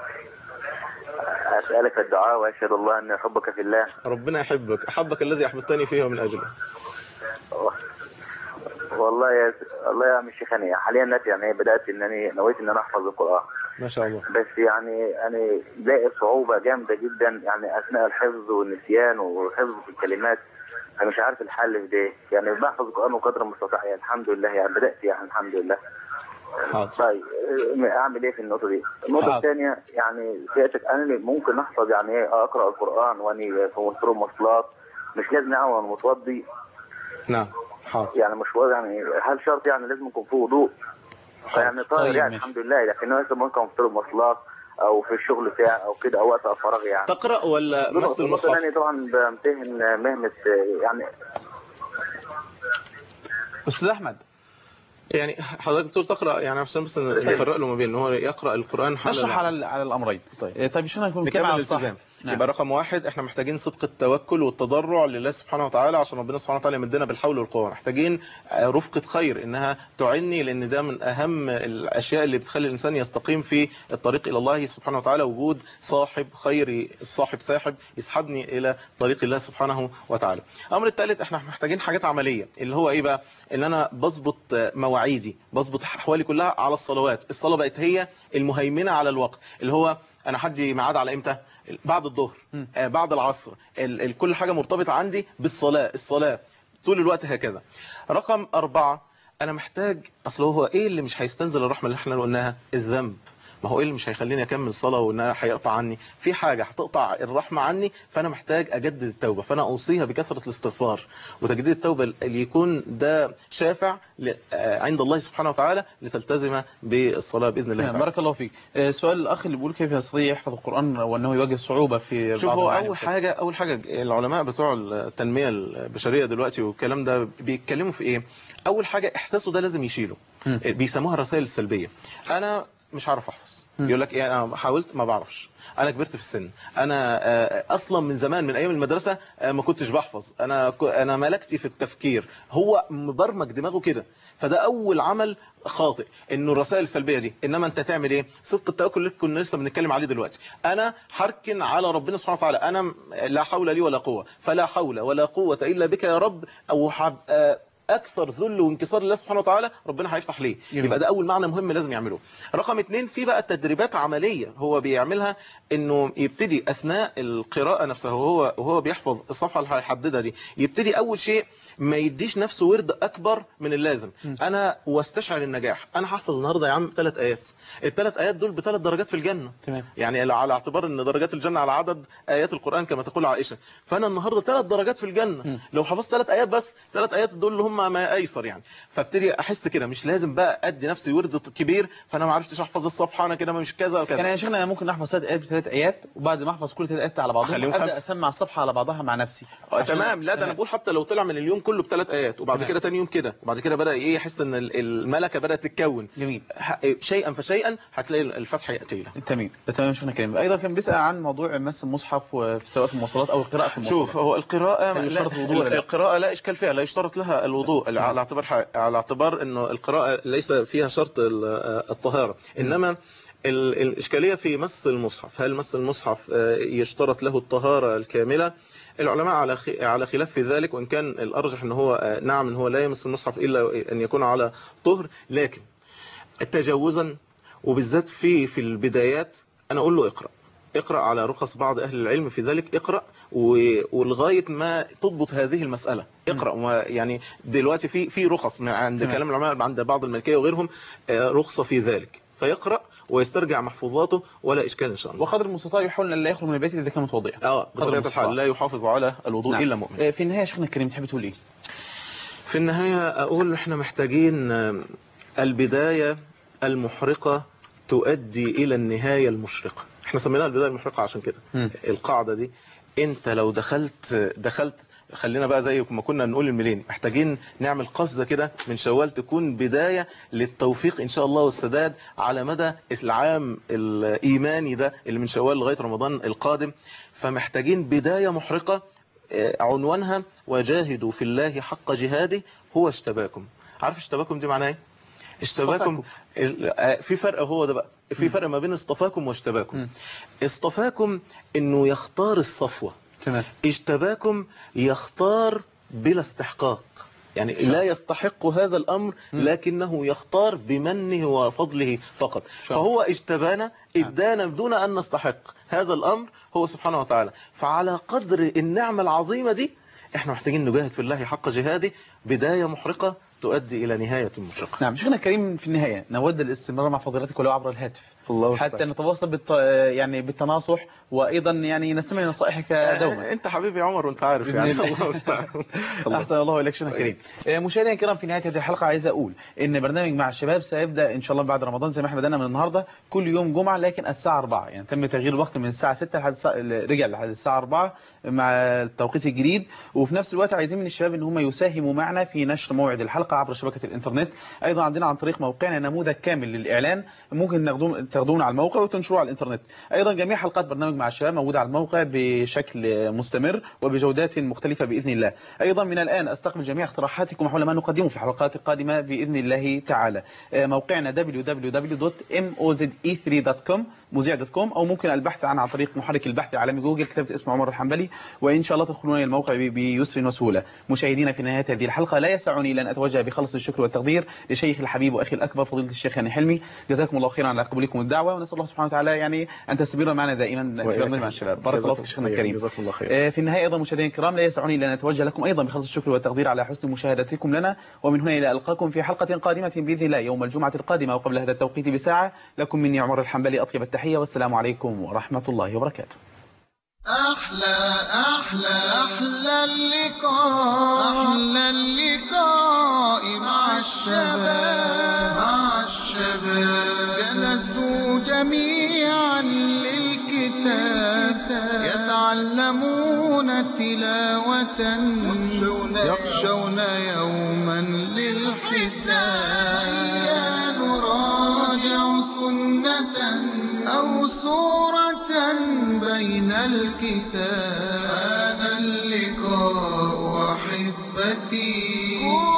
أسألك الدعاء وأشهد الله أن أحبك في الله. ربنا يحبك، أحبك الذي أحببتني فيه ومن أجله. والله يا عم الشيخ، أنا حاليا يعني بدأت إنني نويت إن أنا أحفظ القرآن. ما شاء الله. بس يعني أنا لاقي صعوبة جامدة جدا يعني أثناء الحفظ والنسيان وحفظ الكلمات. أنا مش عارف الحل في ده، يعني بحفظ القرآن بقدر المستطاع يعني الحمد لله، يعني بدأت يعني الحمد لله. طيب اعمل ايه في النقطه دي؟ النقطه الثانيه يعني سيادتك انا ممكن احفظ يعني ايه اقرا القران واني في وسط المواصلات، مش لازم اعمل متوضي. نعم حاضر. يعني مش يعني هل شرط يعني لازم يكون في وضوء؟ يعني طاهر يعني الحمد لله، لكن مثلا ممكن في المواصلات او في الشغل بتاعي او كده او وقت فراغ يعني. تقرا ولا مس المصحف؟ انا طبعا بمتهن مهنه يعني. استاذ احمد يعني حضرتك بتقول تقرا يعني عشان بس نفرق له ما بين ان هو يقرا القران نشرح على الامرين. طيب مش هنكون نكمل الالتزام. يبقى رقم 1 احنا محتاجين صدق التوكل والتضرع لله سبحانه وتعالى عشان ربنا سبحانه وتعالى يمدنا بالحول والقوه. محتاجين رفقه خير انها تعني، لان ده من اهم الاشياء اللي بتخلي الانسان يستقيم في الطريق الى الله سبحانه وتعالى، وجود صاحب خيري، الصاحب ساحب يسحبني الى طريق الله سبحانه وتعالى. الامر الثالث احنا محتاجين حاجات عمليه، اللي هو ايه بقى؟ ان انا بظبط مواعيدي، بظبط احوالي كلها على الصلوات. الصلاه بقت هي المهيمنه على الوقت، اللي هو انا حدي ميعاد على امتى؟ بعد الظهر، بعد العصر، كل حاجة مرتبطة عندي بالصلاة، الصلاة طول الوقت هكذا. رقم 4 انا محتاج، اصل هو ايه اللي مش هيستنزل الرحمة اللي احنا قلناها؟ الذنب. ما هو ايه اللي مش هيخليني اكمل الصلاه وانها هيقطع عني؟ في حاجه هتقطع الرحمه عني، فانا محتاج اجدد التوبه. فانا اوصيها بكثره الاستغفار وتجديد التوبه اللي يكون ده شافع عند الله سبحانه وتعالى لتلتزم بالصلاه باذن الله تعالى. بارك الله فيك. سؤال الاخ اللي بيقول كيف يستطيع يحفظ القران وانه يواجه صعوبه في شوف، هو اول حاجه العلماء بتوع التنميه البشريه دلوقتي والكلام ده بيتكلموا في ايه؟ اول حاجه احساسه ده لازم يشيله. بيسموها الرسائل السلبيه. انا مش عارف احفظ، يقول لك ايه؟ انا حاولت ما بعرفش، انا كبرت في السن، انا اصلا من زمان من ايام المدرسه ما كنتش بحفظ، انا ملكتي في التفكير. هو مبرمج دماغه كده. فده اول عمل خاطئ، انه الرسائل السلبيه دي. انما انت تعمل ايه؟ صدق التوكل اللي كنا لسه بنتكلم عليه دلوقتي. انا هركن على ربنا سبحانه وتعالى، انا لا حول لي ولا قوه، فلا حول ولا قوه الا بك يا رب، او اكثر ذل وانكسار لله سبحانه وتعالى، ربنا هيفتح ليه. يبقى ده اول معنى مهم لازم يعمله. رقم 2 في بقى تدريبات عمليه هو بيعملها، انه يبتدي اثناء القراءه نفسها وهو بيحفظ الصفحه اللي هيحددها دي، يبتدي اول شيء ما يديش نفسه ورد اكبر من اللازم. انا واستشعر النجاح، انا هحفظ النهارده يا عم 3 ايات، ال3 ايات دول ب3 درجات في الجنه. تمام. يعني على اعتبار ان درجات الجنه على عدد ايات القران كما تقول عائشه، فانا النهارده 3 درجات في الجنه. لو حفظت 3 ايات بس، 3 ايات دول اللي هم ما ايسر يعني. فابتدي احس كده، مش لازم بقى ادي نفسي ورد كبير فانا ما عرفتش احفظ الصفحه، انا كده مش كذا وكذا. كان يا شيخنا ممكن احفظ 3 ايات ب3 ايات، وبعد ما احفظ كل 3 ايات على بعضهم ابدا اسمع الصفحه على بعضها مع نفسي. تمام. لا ده انا بقول حتى لو طلع من اليوم كله ب3 ايات، وبعد كده تاني يوم كده، وبعد كده بدا ايه يحس ان الملكه بدات تتكون. جميل. شيئا فشيئا هتلاقي الفتح ياتي له. تمام. تمام شيخنا كريم. ايضا كان بيسال عن موضوع مس المصحف سواء في المواصلات او القراءه في المواصلات. شوف، هو القراءه القراءه لا اشكال فيها، لا يشترط لها الوضوء على اعتبار انه القراءه ليس فيها شرط الطهاره. انما الاشكاليه في مس المصحف، هل مس المصحف يشترط له الطهاره الكامله؟ العلماء على خلاف في ذلك، وان كان الارجح ان هو نعم ان هو لا يمس المصحف الا ان يكون على طهر. لكن تجاوزا وبالذات في البدايات انا اقول له اقرأ على رخص بعض أهل العلم في ذلك، اقرأ ولغاية ما تضبط هذه المسألة. اقرأ. يعني دلوقتي في رخص عند كلام العلماء، عند بعض الملكية وغيرهم رخصة في ذلك، فيقرأ ويسترجع محفوظاته ولا إشكال إن شاء الله. وقدر المستطاع يحاول أن لا يخرج من البيت إذا كان متوضئا. بطبيعة الحال لا يحافظ على الوضوء إلا مؤمن. في النهاية شيخنا الكريم تحب تقول إيه؟ في النهاية أقول إحنا محتاجين البداية المحرقة تؤدي إلى النهاية المشرقة. إحنا سميناها البداية المحرقة عشان كده. القاعدة دي أنت لو دخلت خلينا بقى زي ما كنا نقول الملين، محتاجين نعمل قفزة كده من شوال تكون بداية للتوفيق إن شاء الله والسداد على مدى العام الإيماني ده اللي من شوال لغاية رمضان القادم. فمحتاجين بداية محرقة عنوانها وجاهدوا في الله حق جهاده هو اجتباكم. عارف اجتباكم دي معناه ايه؟ اجتباكم في فرق، هو ده بقى في فرق ما بين اصطفاكم واجتباكم. اصطفاكم انه يختار الصفوة، اجتباكم يختار بلا استحقاق، يعني لا يستحق هذا الأمر لكنه يختار بمنه وفضله فقط. فهو اجتبانا ادانا بدون أن نستحق هذا الأمر هو سبحانه وتعالى. فعلى قدر النعمة العظيمة دي احنا محتاجين نجاهد في الله حق جهاده، بداية محرقة تؤدي إلى نهاية مشرقة. نعم شيخنا الكريم، في النهاية نود الاستمرار مع فضيلتك ولو عبر الهاتف حتى نتواصل يعني بالتناصح، وأيضا يعني نستمع لنصائحك دوما. أنت حبيبي يا عمر وأنت عارف يعني. الله استعان. أحسن الله إليك شيخنا الكريم. مشاهدينا الكرام، في نهاية هذه الحلقة عايز أقول إن برنامج مع الشباب سيبدأ إن شاء الله بعد رمضان زي ما احنا بدأنا من النهاردة كل يوم جمعة، لكن الساعة 4، يعني تم تغيير الوقت من الساعة 6 رجع لحد الساعة 4 مع التوقيت الجديد. وفي نفس الوقت عايزين من الشباب إن هم يساهموا معنا في نشر موعد الحلقة عبر شبكة الإنترنت. أيضا عندنا عن طريق موقعنا نموذج كامل للإعلان، ممكن تاخدونه على الموقع وتنشروه على الإنترنت. أيضا جميع حلقات برنامج مع الشباب موجودة على الموقع بشكل مستمر وبجودات مختلفة بإذن الله. أيضا من الآن أستقبل جميع اقتراحاتكم حول ما نقدمه في الحلقات القادمة بإذن الله تعالى. موقعنا www.moze3.com مذيع.com، أو ممكن البحث عن طريق محرك البحث العالمي جوجل، كتابة اسم عمر الحنبلي، وإن شاء الله تدخلون إلى الموقع بيسر وسهولة. مشاهدينا، في نهاية هذه الحلقة لا يسعني إلا أن أتوجه بخلص الشكر والتقدير لشيخ الحبيب وأخي الأكبر فضيلة الشيخ هاني حلمي. جزاكم الله خيرا على قبولكم الدعوة، ونسأل الله سبحانه وتعالى يعني أن تستمر معنا دائما في برنامج مع الشباب. بارك الله فيك شيخنا الكريم. في النهاية أيضا مشاهدينا الكرام، لا يسعني إلا أن أتوجه لكم أيضا بخلص الشكر والتقدير على حسن مشاهدتكم لنا، ومن هنا إلى ألقاكم في حلقة قادمة بإذن الله يوم الجمعة القادمة وقبل هذا التوقيت بساعة. لكم مني عمر الحنبلي أطيب التحية، والسلام عليكم ورحمة الله وبركاته. أحلى اللقاء مع الشباب جلسوا جميعا للكتاب يتعلمون تلاوة يخشون يوما للحساب نراجع سنة أو سورة بين الكتاب. هذا اللقاء أحبتي